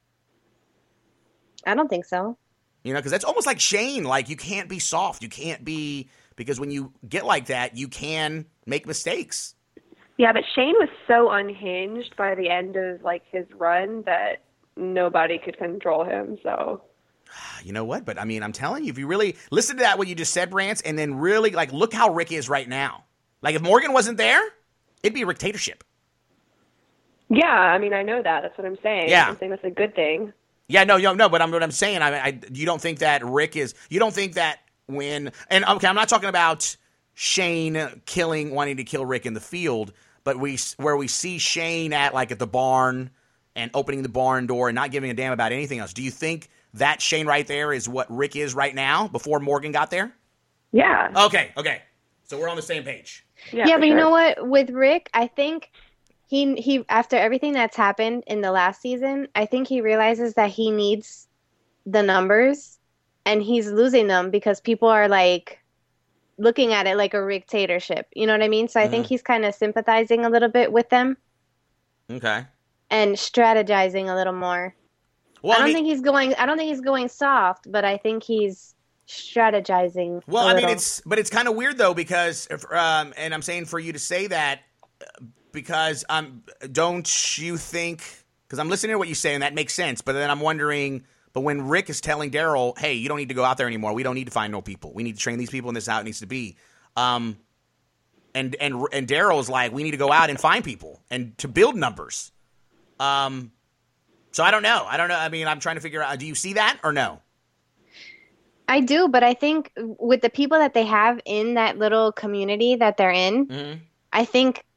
I don't think so. You know, because that's almost like Shane. Like, you can't be soft. You can't be, because when you get like that, you can make mistakes. Yeah, but Shane was so unhinged by the end of like his run that nobody could control him. So You know what? But, I mean, I'm telling you, if you really listen to that, what you just said, Brance, and then really, like, look how Rick is right now. Like, if Morgan wasn't there, it'd be a dictatorship. yeah, I mean, I know that. That's what I'm saying. Yeah. I'm saying that's a good thing. Yeah, no, no, no. But I'm what I'm saying. I, I, you don't think that Rick is? You don't think that when? And okay, I'm not talking about Shane killing, wanting to kill Rick in the field, but we where we see Shane at like at the barn and opening the barn door and not giving a damn about anything else. Do you think that Shane right there is what Rick is right now before Morgan got there? Yeah. Okay, okay. So we're on the same page. Yeah, Yeah, for but you sure. know what? With Rick, I think he he after everything that's happened in the last season, I think he realizes that he needs the numbers and he's losing them because people are like looking at it like a dictatorship. You know what I mean? So I think Mhm. he's kind of sympathizing a little bit with them Okay. and strategizing a little more. Well, I I don't mean, think he's going I don't think he's going soft, but I think he's strategizing. Well, a I mean, little. it's but it's kind of weird though because, if, um, and I'm saying for you to say that uh, because um, don't you think? Because I'm listening to what you say and that makes sense, but then I'm wondering. But when Rick is telling Daryl, "Hey, you don't need to go out there anymore. We don't need to find no people. We need to train these people, and this is how it needs to be." Um, and and and Daryl is like, "We need to go out and find people and to build numbers." Um, so I don't know. I don't know. I mean, I'm trying to figure out. Do you see that or no? I do, but I think with the people that they have in that little community that they're in, Mm-hmm. I think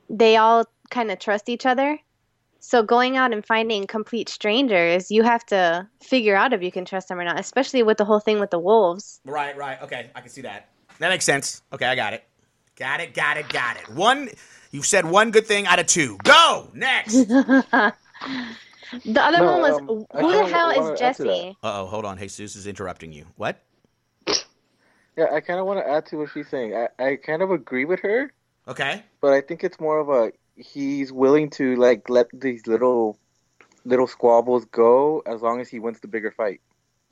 they all kind of trust each other. So going out and finding complete strangers, you have to figure out if you can trust them or not, especially with the whole thing with the wolves. Right, right. Okay, I can see that. That makes sense. Okay, I got it. Got it, got it, got it. One, you've said one good thing out of two. Go! Next! The other No, one was, um, I who the kinda hell wanna is add to that. Jesse? Uh-oh, hold on. Jesus is interrupting you. What? Yeah, I kind of want to add to what she's saying. I, I kind of agree with her, Okay. but I think it's more of a he's willing to like let these little little squabbles go as long as he wins the bigger fight.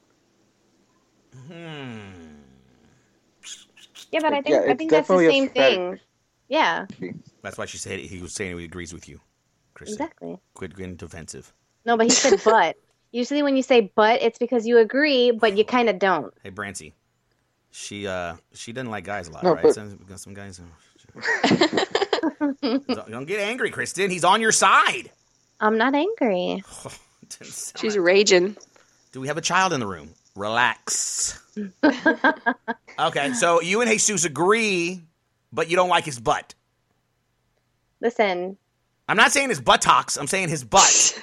Hmm. Yeah, but I think Yeah, I it's think that's the definitely a same strategy. thing. Yeah, That's why she said he was saying he agrees with you, Kristen. exactly. Quit getting defensive. No, but he said but. Usually when you say but, it's because you agree, but you kind of don't. Hey, Brancy. She uh she doesn't like guys a lot, No, right? but- Some, got some guys. Don't, don't get angry, Kristen. He's on your side. I'm not angry. Didn't sound She's like- raging. Do we have a child in the room? Relax. Okay, so you and Jesus agree, but you don't like his butt. Listen, I'm not saying his buttocks. I'm saying his butt.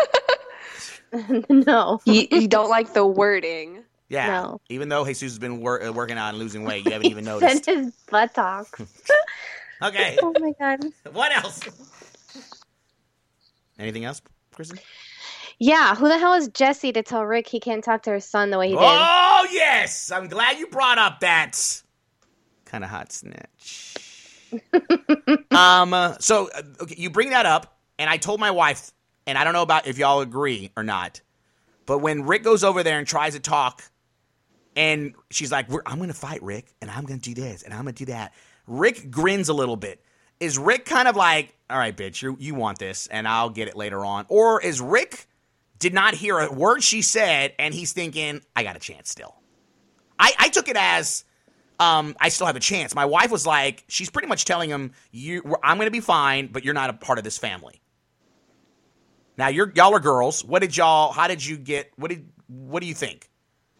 no. You, you don't like the wording. Yeah. No. Even though Jesus has been wor- uh, working out and losing weight, you haven't even Said noticed. his buttocks. Okay. Oh my god. What else? Anything else, Kristen? Yeah, who the hell is Jesse to tell Rick he can't talk to her son the way he did? Oh, yes. I'm glad you brought up that. Kind of hot snitch. um. uh, So, uh, okay, you bring that up, and I told my wife, and I don't know about if y'all agree or not, but when Rick goes over there and tries to talk, and she's like, We're, I'm going to fight Rick, and I'm going to do this, and I'm going to do that. Rick grins a little bit. Is Rick kind of like, all right, bitch, you you want this, and I'll get it later on? Or is Rick did not hear a word she said, and he's thinking, I got a chance still? I, I took it as, um, I still have a chance. My wife was like, she's pretty much telling him, you, I'm going to be fine, but you're not a part of this family. Now, you're, y'all are girls. What did y'all, how did you get, what did, what do you think?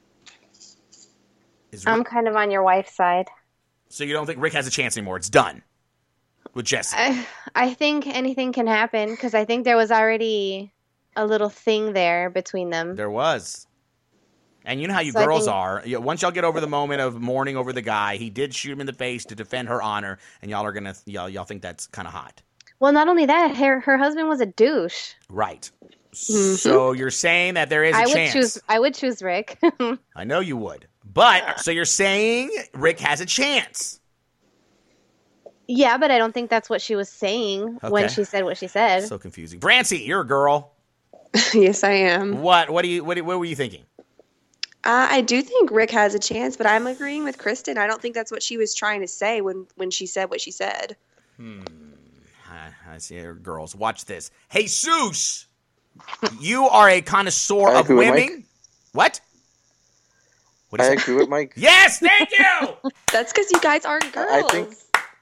Is Rick, I'm kind of on your wife's side. so you don't think Rick has a chance anymore? It's done with Jesse. I, I think anything can happen because I think there was already a little thing there between them. There was. And you know how you So I girls think- are. You- Once y'all get over the moment of mourning over the guy, he did shoot him in the face to defend her honor, and y'all are gonna y'all y'all think that's kind of hot, Well, not only that, her her husband was a douche. right? So you're saying that there is a I would chance. choose. I would choose Rick. I know you would, but so you're saying Rick has a chance. Yeah, but I don't think that's what she was saying Okay. when she said what she said. So confusing. Brancy, you're a girl. Yes, I am. What? What do you? What? do- What were you thinking? Uh, I do think Rick has a chance, but I'm agreeing with Kristen. I don't think that's what she was trying to say when, when she said what she said. I, I see her girls. Watch this. Jesus, you are a connoisseur I of agree with women. Mike. What? What I is it? agree with Mike. Yes, thank you. That's because you guys aren't girls. I think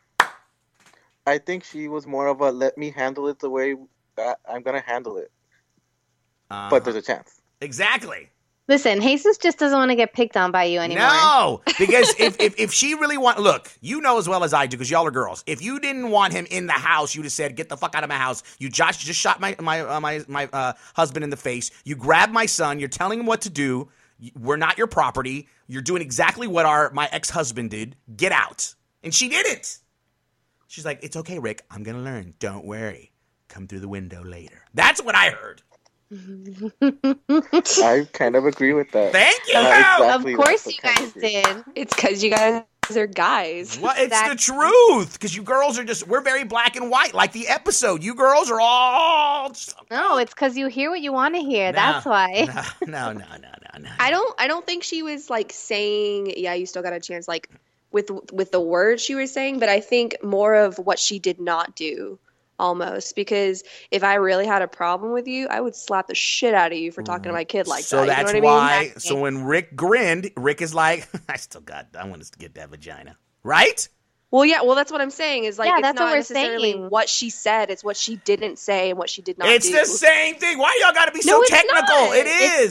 I think she was more of a let me handle it the way that I'm gonna handle it. Uh, But there's a chance. exactly. Listen, Jesus just doesn't want to get picked on by you anymore. No, because if, if if she really want, look, you know as well as I do, because y'all are girls. If you didn't want him in the house, you'd have said, "Get the fuck out of my house." You Josh just shot my my uh, my my uh, husband in the face. You grabbed my son. You're telling him what to do. We're not your property. You're doing exactly what our my ex husband did. Get out. And she didn't. She's like, "It's okay, Rick. I'm gonna learn. Don't worry. Come through the window later." That's what I heard. I kind of agree with that. Thank you. Uh, Of exactly, course that's you what kind guys of- did. It's because you guys are guys. What? It's the Exactly. truth. Because you girls are just, we're very black and white, like the episode. You girls are all. Just, No, it's because you hear what you want to hear. No, That's why. No, no, no, no, no. I don't. I don't think she was like saying, "Yeah, you still got a chance." Like with with the words she was saying, but I think more of what she did not do, almost. Because if I really had a problem with you, I would slap the shit out of you for talking to my kid like so that. that's you know what why. I mean? So when Rick grinned, Rick is like, I still got, I want to get that vagina. Right? Well, yeah. Well, that's what I'm saying. Is like Yeah, it's that's what not we're necessarily saying. what she said; it's what she didn't say and what she did not It's do. the same thing. Why y'all got to be so No, it's technical? not. It It's- is.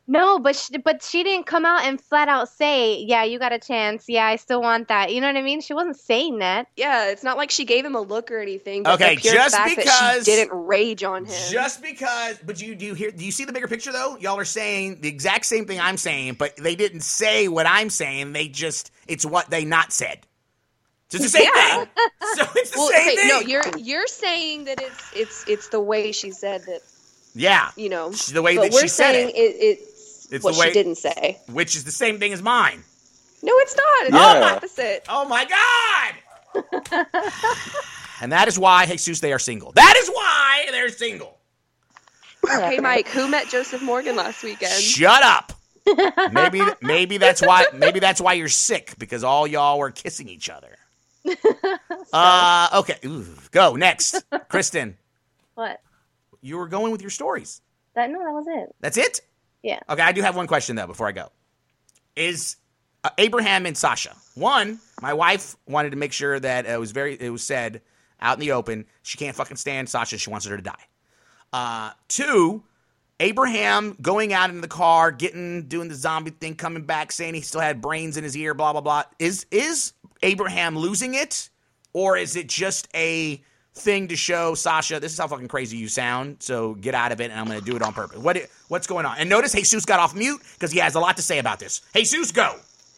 No, but she, but she didn't come out and flat out say, "Yeah, you got a chance. Yeah, I still want that." You know what I mean? She wasn't saying that. Yeah, it's not like she gave him a look or anything. But Okay, the pure just fact because- that she didn't rage on him. Just because, but you do you hear? Do you see the bigger picture though? Y'all are saying the exact same thing I'm saying, but they didn't say what I'm saying. They just it's what they not said. So it's the same Yeah. thing. So it's the well, same okay, thing. no, you're you're saying that it's it's it's the way she said that. yeah, You know, the way but that we're she said saying it, it, it's, It's what the way- she didn't say. which is the same thing as mine. No, it's not. It's Yeah. the opposite. Oh my God! And that is why Jesus they are single. That is why they're single. Hey, Mike, who met Joseph Morgan last weekend? Shut up. Maybe maybe that's why maybe that's why you're sick because all y'all were kissing each other. Uh, okay, Ooh, go next, Kristen. What? You were going with your stories. That no, that was it. That's it. Yeah. Okay, I do have one question though before I go. Is uh, Abraham and Sasha? One, my wife wanted to make sure that it was very it was said out in the open she can't fucking stand Sasha. She wants her to die. Uh, two, Abraham going out in the car, getting doing the zombie thing, coming back, saying he still had brains in his ear, blah blah blah. Is is Abraham losing it, or is it just a thing to show Sasha this is how fucking crazy you sound? So get out of it, and I'm going to do it on purpose. What what's going on? And notice Jesus got off mute because he has a lot to say about this. Jesus, go.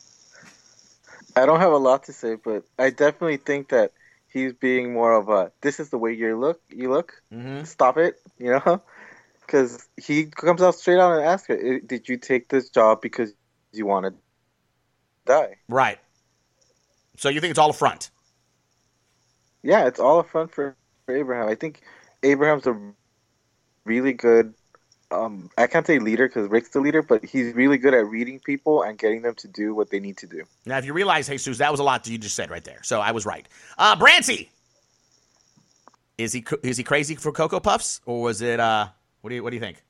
I don't have a lot to say, but I definitely think that he's being more of a, this is the way you look, you look, Mm-hmm. stop it, you know? Because he comes out straight out and asks her, "I- did you take this job because you want to die?" Right. So you think it's all a front? Yeah, it's all a front for, for Abraham. I think Abraham's a really good, um, I can't say leader because Rick's the leader, but he's really good at reading people and getting them to do what they need to do. Now, if you realize, Jesus, that was a lot that you just said right there. So I was right. Uh, Brancy, is he is he crazy for Cocoa Puffs, or was it? Uh, what do you what do you think?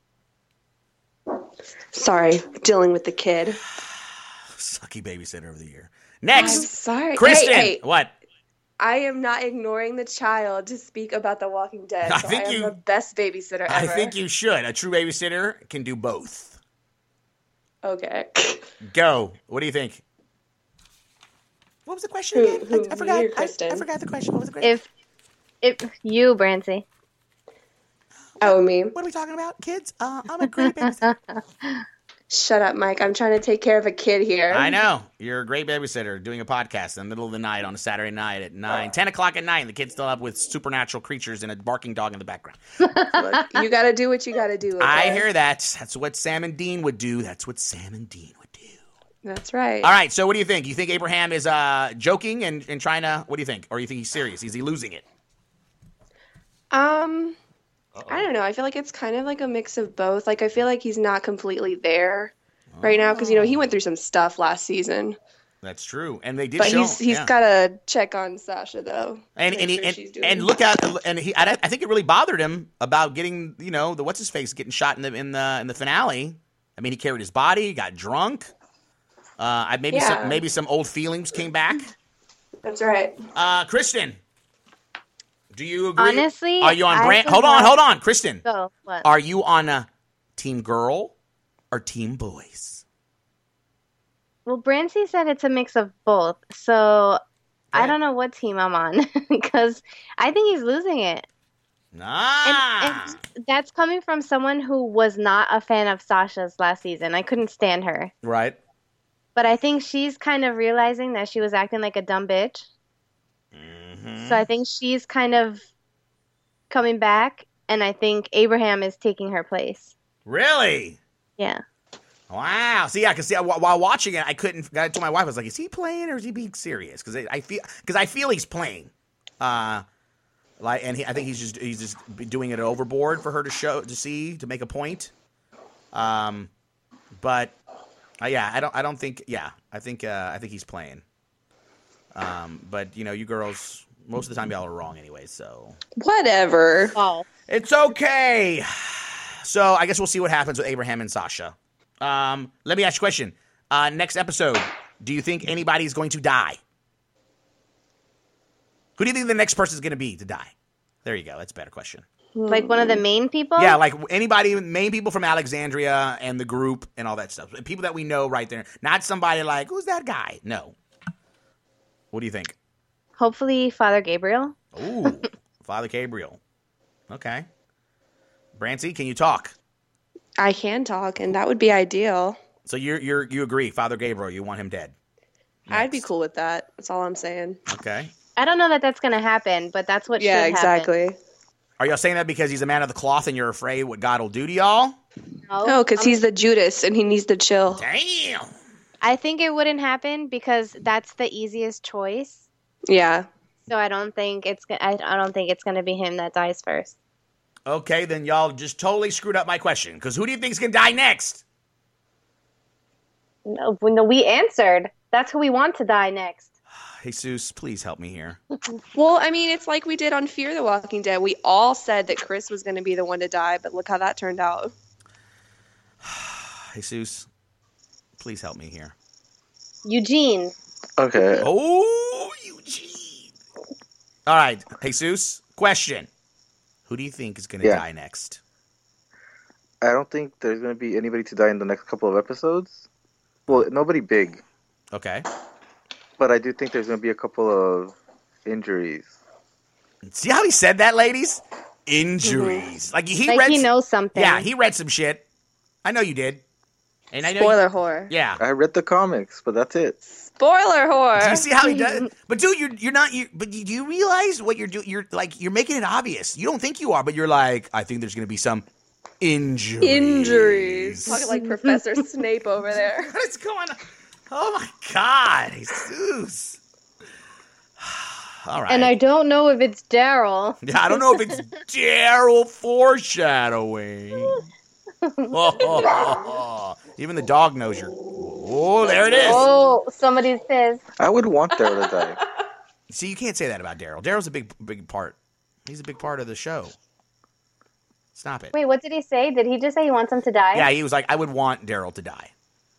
Sorry, dealing with the kid. Sucky babysitter of the year. I'm Next, sorry. Kristen. Hey, hey, What? I am not ignoring the child to speak about The Walking Dead. I so think I am you- the best babysitter ever. I think you should. A true babysitter can do both. Okay. Go. What do you think? What was the question Who- again? who, I, I forgot. me or I, Kristen? I forgot the question. What was the question? If if you, Brancy. Oh, me. What are we talking about, kids? Uh, I'm a great babysitter. Shut up, Mike. I'm trying to take care of a kid here. I know. You're a great babysitter doing a podcast in the middle of the night on a Saturday night at nine, ten o'clock at night, and the kid's still up with supernatural creatures and a barking dog in the background. Look, you got to do what you got to do. Okay? I hear that. That's what Sam and Dean would do. That's what Sam and Dean would do. That's right. All right, so what do you think? You think Abraham is uh, joking and, and trying to, what do you think? Or you think he's serious? Is he losing it? Um, I don't know. I feel like it's kind of like a mix of both. Like, I feel like he's not completely there right now because, you know, he went through some stuff last season. That's true. And they did But show he's he's yeah. got to check on Sasha, though. And Make and, he, sure and, she's doing- and look at and he I, I think it really bothered him about getting, you know, the what's his face getting shot in the in the in the finale. I mean, he carried his body, got drunk. Uh, I maybe Yeah. some maybe some old feelings came back. That's right. Uh, Kristen, do you agree? Honestly, are you on I brand? would Hold on, love- hold on, Kristen. Go. What? Are you on a team girl or team boys? Well, Brancy said it's a mix of both. So I Okay. don't know what team I'm on because I think he's losing it. Ah, And, and that's coming from someone who was not a fan of Sasha's last season. I couldn't stand her. right. But I think she's kind of realizing that she was acting like a dumb bitch. Mhm. So I think she's kind of coming back. And I think Abraham is taking her place. Really? Yeah. Wow. So yeah, because while watching it, I couldn't. I told my wife, I was like, "Is he playing or is he being serious?" Because I feel because I feel he's playing. Uh, like, and he, I think he's just he's just doing it overboard for her to show to see to make a point. Um, but uh, yeah, I don't I don't think yeah I think uh, I think he's playing. Um, but you know, you girls, most of the time y'all are wrong anyway, so Whatever. Oh. it's okay. So I guess we'll see what happens with Abraham and Sasha. Um, let me ask you a question. Uh, next episode, do you think anybody's going to die? Who do you think the next person is going to be to die? There you go. That's a better question. Like one of the main people? Yeah, like anybody, main people from Alexandria and the group and all that stuff. People that we know right there. Not somebody like, who's that guy? No. What do you think? Hopefully Father Gabriel. Ooh, Father Gabriel. Okay. Brancy, can you talk? I can talk, and that would be ideal. So you're you're you agree, Father Gabriel, you want him dead? I'd be Next. cool with that. That's all I'm saying. Okay. I don't know that that's going to happen, but that's what Yeah, should happen. exactly. Are y'all saying that because he's a man of the cloth and you're afraid what God will do to y'all? No, No, because I'm- he's the Judas, and he needs to chill. Damn. I think it wouldn't happen because that's the easiest choice. Yeah. So I don't think it's go- I, I don't think it's going to be him that dies first. Okay, then y'all just totally screwed up my question. Because who do you think's gonna die next? No, no, we answered. That's who we want to die next. Jesus, please help me here. Well, I mean, it's like we did on Fear the Walking Dead. We all said that Chris was going to be the one to die, but look how that turned out. Jesus, please help me here. Eugene. Okay. Oh, Eugene. All right, Jesus, question. Who do you think is going to Yeah. die next? I don't think there's going to be anybody to die in the next couple of episodes. Well, nobody big. Okay. But I do think there's going to be a couple of injuries. See how he said that, ladies? Injuries. Like he Like read he some- knows something. Yeah, he read some shit. I know you did. And I know Spoiler you, whore. Yeah. I read the comics, but that's it. Spoiler whore. Do you see how he does? But dude, you're you're not. You but you, do you realize what you're doing? You're like you're making it obvious. You don't think you are, but you're like, I think there's going to be some injuries. Injuries. Talking like Professor Snape over there. What is going on? Oh my God, Jesus! All right. And I don't know if it's Daryl. Yeah, I don't know if it's Daryl foreshadowing. Oh, oh, oh, oh. Even the dog knows you're. Oh, there it is. Oh, somebody's pissed. I would want Daryl to die. See, you can't say that about Daryl. Daryl's a big, big part. He's a big part of the show. Stop it. Wait, what did he say? Did he just say he wants him to die? Yeah, he was like, I would want Daryl to die.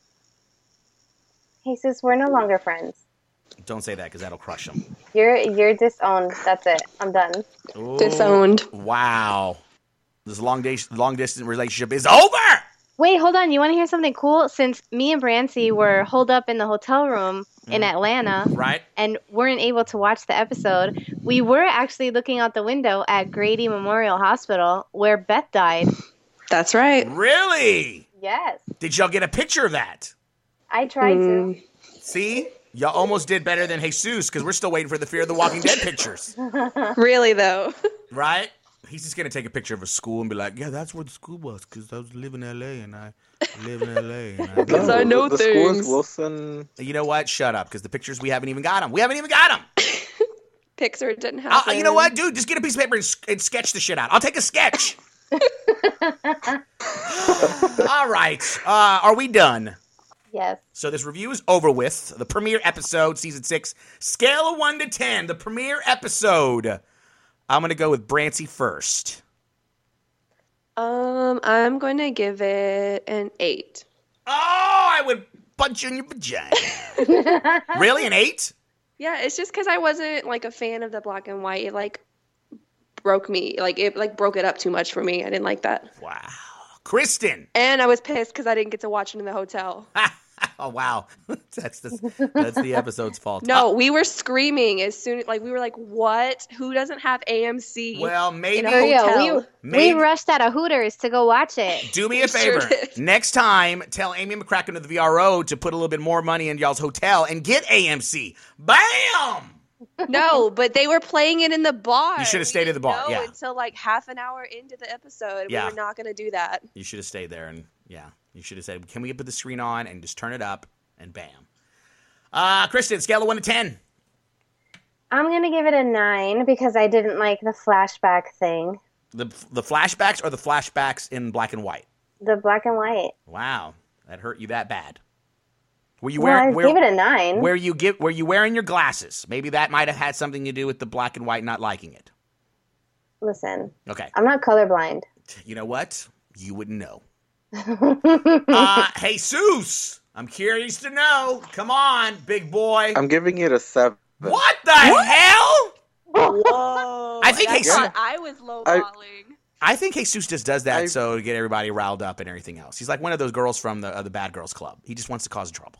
Hey, sis, we're no longer friends. Don't say that because that'll crush him. You're you're disowned. That's it. I'm done. Ooh, Disowned. Wow. This long day, long distance relationship is over. Wait, hold on. You want to hear something cool? Since me and Brancy were holed up in the hotel room in Atlanta Right? and weren't able to watch the episode, we were actually looking out the window at Grady Memorial Hospital where Beth died. That's right. Really? Yes. Did y'all get a picture of that? I tried Mm. to. See? Y'all almost did better than Jesus because we're still waiting for the Fear of the Walking Dead pictures. Really, though. Right? He's just going to take a picture of a school and be like, yeah, that's where the school was because I was living in L A and I live in L A. And I Because know. I know the, the school is things. Wilson. You know what? Shut up because the pictures, we haven't even got them. We haven't even got them. Pixar didn't I'll, happen. you know what, dude? Just get a piece of paper and, and sketch the shit out. I'll take a sketch. All right. Uh, are we done? Yes. So this review is over with. The premiere episode, season six, scale of one to ten. The premiere episode. I'm going to go with Brancy first. Um, I'm going to give it an eight. Oh, I would punch you in your vagina. Really? An eight? Yeah, it's just because I wasn't like a fan of the black and white. It like broke me. Like it like broke it up too much for me. I didn't like that. Wow. Kristen. And I was pissed because I didn't get to watch it in the hotel. Oh, wow. That's the, that's the episode's fault. No, Uh, we were screaming as soon like we were like, what? Who doesn't have A M C? well, maybe. In a For real, hotel. we, Maybe- we rushed out of Hooters to go watch it. Do me a We sure favor. did. Next time, tell Amy McCracken of the V R O to put a little bit more money in y'all's hotel and get A M C. Bam! No, but they were playing it in the bar. You should have We stayed at the didn't bar, know yeah. Until like half an hour into the episode, Yeah. we were not going to do that. You should have stayed there and, yeah. You should have said, can we put the screen on and just turn it up and bam. Uh, Kristen, scale of one to ten. I'm going to give it a nine because I didn't like the flashback thing. The, the flashbacks or the flashbacks in black and white? The black and white. Wow. That hurt you that bad. Were you Well, I wearing, where, gave it a nine. where you give, were you wearing your glasses? Maybe that might have had something to do with the black and white not liking it. Listen, Okay. I'm not colorblind. You know what? You wouldn't know. uh, Jesus, I'm curious to know. Come on, big boy. I'm giving it a seven. What the hell? Whoa! I think That's Jesus- what I was lowballing. I think Jesus just does that I- so to get everybody riled up and everything else. He's like one of those girls from the uh, the Bad Girls Club. He just wants to cause trouble.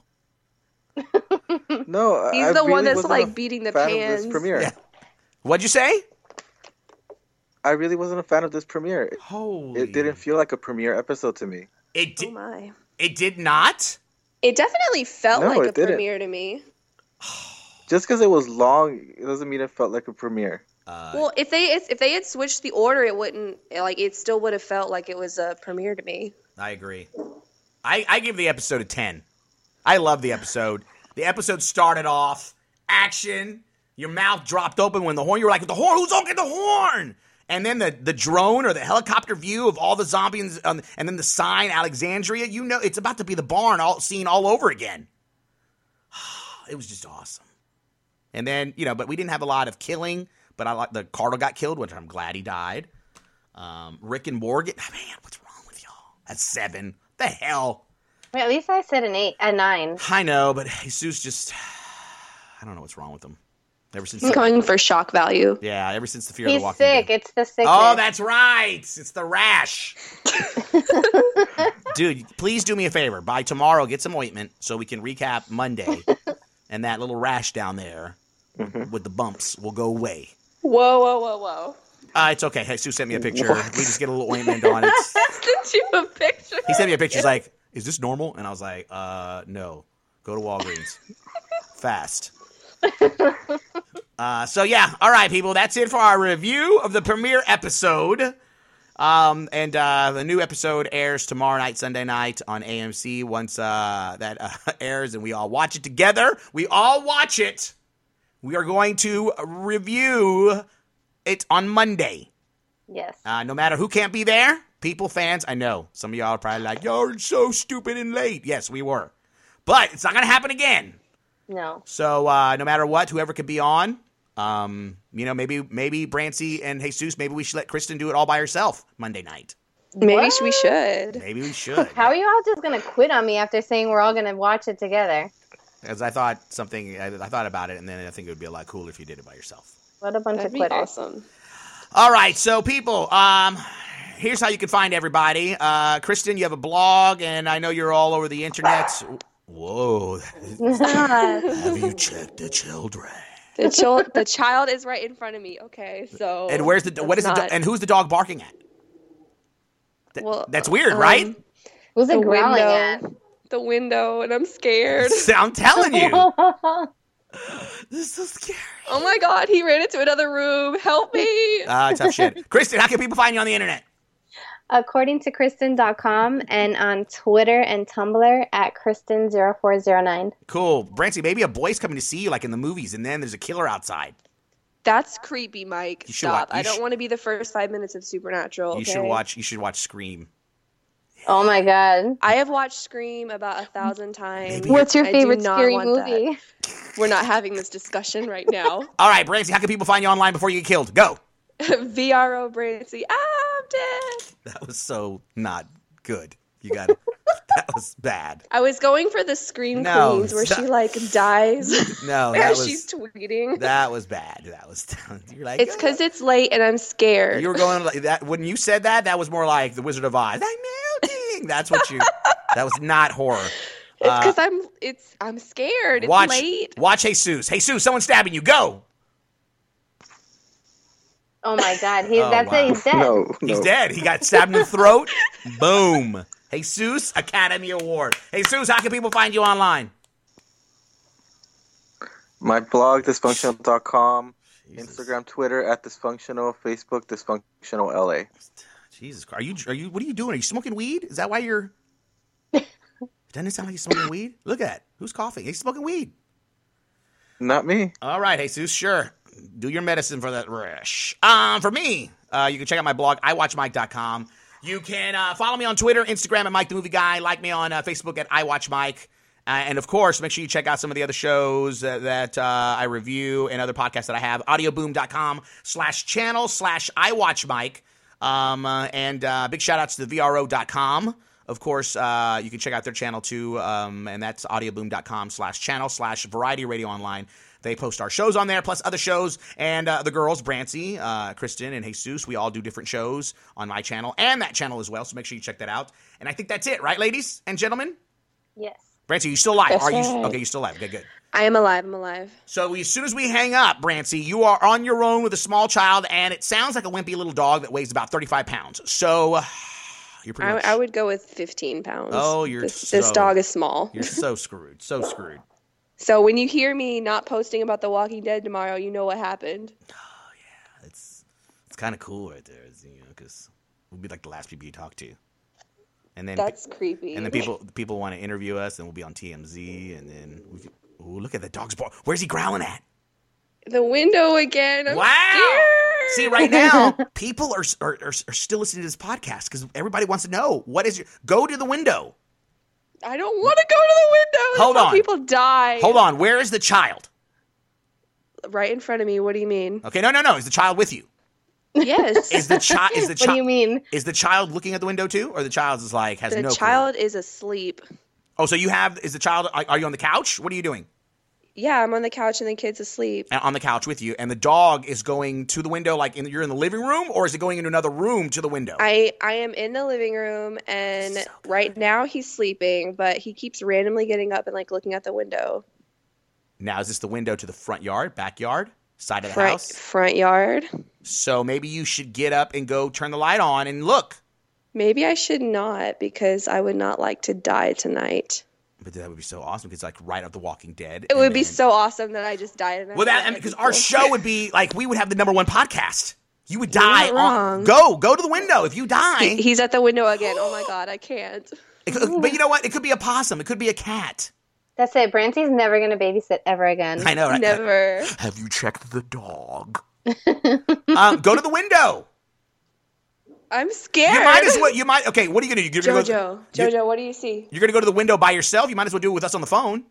No, He's I the one really that's wasn't like a beating the fan pans. of this premiere. Yeah. What'd you say? I really wasn't a fan of this premiere. Holy. It didn't feel like a premiere episode to me. It Oh did. my. It did not. It definitely felt No, like it a didn't. premiere to me. Just because it was long, it doesn't mean it felt like a premiere. Uh, Well, if they if they had switched the order, it wouldn't like it still would have felt like it was a premiere to me. I agree. I, I give the episode a ten. I love the episode. The episode started off action. Your mouth dropped open when the horn. You were like, the horn. Who's gonna get the horn? And then the, the drone or the helicopter view of all the zombies, um, and then the sign Alexandria. You know, it's about to be the barn all scene all over again. It was just awesome. And then you know, but we didn't have a lot of killing. But I like the Carter got killed, which I'm glad he died. Um, Rick and Morgan. Man, what's wrong with y'all? That's seven. The hell. Wait, at least I said an eight, a nine. I know, but Jesus just, I don't know what's wrong with him. Ever since, He's going for shock value. yeah, ever since the Fear of He's the Walking sick. Dead. It's the sickness. Oh, that's right. It's the rash. Dude, please do me a favor. By tomorrow, get some ointment so we can recap Monday, and that little rash down there with the bumps will go away. Whoa, whoa, whoa, whoa! Uh, it's okay. Jesus sent me a picture. What? We just get a little ointment on it. Sent you a picture. He sent me a picture. He's like, is this normal? And I was like, uh, no. Go to Walgreens. Fast. Uh, so, yeah. All right, people. That's it for our review of the premiere episode. Um, and uh, the new episode airs tomorrow night, Sunday night on A M C. Once uh, that uh, airs and we all watch it together, we all watch it. We are going to review it on Monday. Yes. Uh, no matter who can't be there, people, fans, I know. Some of y'all are probably like, you're so stupid and late. Yes, we were. But it's not going to happen again. No. So uh, no matter what, whoever could be on, um, you know, maybe maybe Brancy and Jesus, maybe we should let Kristen do it all by herself Monday night. Maybe What? we should. Maybe we should. How are you all just going to quit on me after saying we're all going to watch it together? Because I thought something, I, I thought about it, and then I think it would be a lot cooler if you did it by yourself. What a bunch That'd of be quitters. awesome. All right, so people, um, here's how you can find everybody. Uh, Kristen, you have a blog, and I know you're all over the internet. Whoa. Have you checked the children? The child, the child is right in front of me. Okay, so And where's the, what is that's the, not- and who's the dog barking at? Th- Well, That's weird, um, right? Who's the it growling window, the window, and I'm scared. I'm telling you. at? This is so scary. Oh my God, he ran into another room. Help me! Uh, tough shit. Kristen, how can people find you on the internet? According to Kristen dot com and on Twitter and Tumblr at Kristen zero four zero nine. Cool. Brancy, maybe a boy's coming to see you like in the movies, and then there's a killer outside. That's creepy, Mike. You should Stop. watch- you I don't sh- want to be the first five minutes of Supernatural. You okay? should watch you should watch Scream. Oh my god. I have watched Scream about a thousand times. Maybe What's your I do favorite not scary want that. movie? We're not having this discussion right now. All right, Brancy, how can people find you online before you get killed? Go. V R O Brancy. Ah, I'm dead. That was so not good. You got it. That was bad. I was going for the Scream No, Queens where stop. she like dies No, that as was she's tweeting. that was bad. That was you're like It's because it's late and I'm scared. you were going like that when you said that. That was more like the Wizard of Oz. I'm melting. That's what you. That was not horror. It's Uh, because I'm it's I'm scared. It's watch late. watch Jesus. Jesus, someone's stabbing you. Go. Oh my god. He's Oh, that's wow. it, he's dead. No, no. He's dead. He got stabbed in the throat. Boom. Jesus Academy Award. Jesus, how can people find you online? My blog, dysfunctional dot com, Jesus. Instagram, Twitter, at dysfunctional, Facebook, dysfunctional L A. Jesus Christ. Are you, are you, what are you doing? Are you smoking weed? Is that why you're, doesn't it sound like you're smoking weed? Look at it. Who's coughing? He's smoking weed. Not me. All right, Jesus, sure. Do your medicine for that rash. Um, for me, uh, you can check out my blog, i watch mike dot com. You can uh, follow me on Twitter, Instagram at Mike the Movie Guy. Like me on uh, Facebook at iWatchMike. Uh, and, of course, make sure you check out some of the other shows uh, that uh, I review and other podcasts that I have. audioboom.com slash channel slash iWatchMike. Um, uh, and uh, big shout-outs to the V R O dot com. Of course, uh, you can check out their channel, too. Um, and that's audioboom.com slash channel slash variety radio online. They post our shows on there, plus other shows. And uh, the girls, Brancy, uh, Kristen, and Jesus, we all do different shows on my channel and that channel as well. So make sure you check that out. And I think that's it, right, ladies and gentlemen? Yes. Brancy, you still alive? That's Are you right. okay? You still alive? Okay, good. I am alive. I'm alive. So as soon as we hang up, Brancy, you are on your own with a small child, and it sounds like a wimpy little dog that weighs about thirty-five pounds. So uh, you're pretty I, much... I would go with fifteen pounds. Oh, you're this, so- this dog is small. You're so screwed. So screwed. So when you hear me not posting about The Walking Dead tomorrow, you know what happened. It's it's kind of cool right there, it's, you know, because we'll be like the last people you talk to. And then That's creepy. and then people people want to interview us, and we'll be on T M Z, and then we, ooh, look at the dog's bar. Where's he growling at? The window again. I'm Wow. scared. See, right now, people are, are are are still listening to this podcast because everybody wants to know what is your. Go to the window. I don't want to go to the window. That's Hold how on. People die. Hold on. Where is the child? Right in front of me. What do you mean? Okay, no, no, no. Is the child with you? Yes. Is the child? Is the What do you child? mean? Is the child looking at the window too, or the child is like has the no? clue? child is asleep. Oh, so you have? Is the child? Are are you on the couch? What are you doing? Yeah, I'm on the couch and the kid's asleep. And on the couch with you, and the dog is going to the window, like in, you're in the living room, or is it going into another room to the window? I, I am in the living room and So right now he's sleeping, but he keeps randomly getting up and like looking at the window. Now, is this the window to the front yard, backyard, side of the Front, house? front yard. So maybe you should get up and go turn the light on and look. Maybe I should not because I would not like to die tonight. But that would be so awesome because, like, right up The Walking Dead. It and would be then- so awesome that I just died. And Well, that That'd because be our cool. show would be like we would have the number one podcast. You would die. You're not On, wrong. go, go to the window. If you die, He- He's at the window again. Oh my god, I can't. it could- but you know what? It could be a possum. It could be a cat. That's it. Brancy's never going to babysit ever again. I know, right? Never. Have you checked the dog? um, go to the window. I'm scared. You might as well. You might. Okay, what are you gonna do? You're gonna Jojo, go, you- Jojo, what do you see? You're gonna go to the window by yourself. You might as well do it with us on the phone.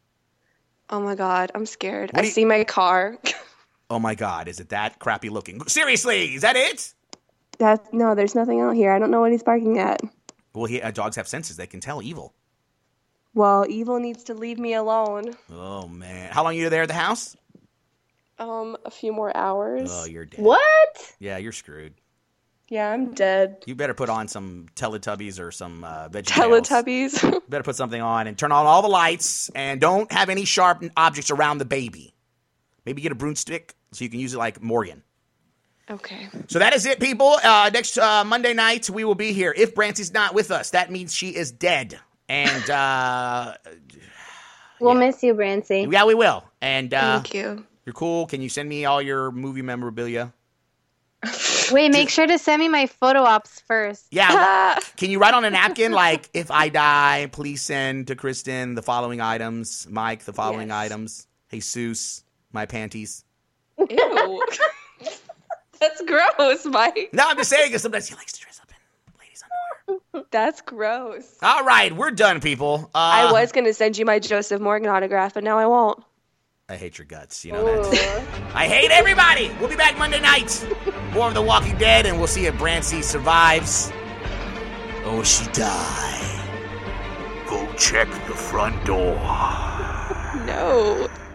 Oh my god, I'm scared. What I do you- see my car. Oh my God, is it that crappy looking? Seriously, is that it? That no, there's nothing out here. I don't know what he's barking at. Well, he, uh, dogs have senses; they can tell evil. Well, evil needs to leave me alone. Oh man, how long are you there at the house? Um, a few more hours. Oh, you're dead. What? Yeah, you're screwed. Yeah, I'm dead. You better put on some Teletubbies or some uh, VeggieTales. Teletubbies. Better put something on and turn on all the lights, and don't have any sharp objects around the baby. Maybe get a broomstick so you can use it like Morgan. Okay. So that is it, people. Uh, next uh, Monday night, we will be here. If Brancy's not with us, that means she is dead. And, uh, We'll Yeah. miss you, Brancy. yeah, we will. And uh, Thank you. you're cool. Can you send me all your movie memorabilia? Wait, make sure to send me my photo ops first. Yeah. Can you write on a napkin, like, if I die, please send to Kristen the following items. Mike, the following Yes. items. Jesus, my panties. Ew. That's gross, Mike. No, I'm just saying, because sometimes he likes to dress up in ladies' underwear. That's gross. All right, we're done, people. Uh, I was gonna send you my Joseph Morgan autograph, but now I won't. I hate your guts. You know that. I hate everybody. We'll be back Monday night. More of The Walking Dead, and we'll see if Brancy survives. Oh, she die. Go check the front door. No.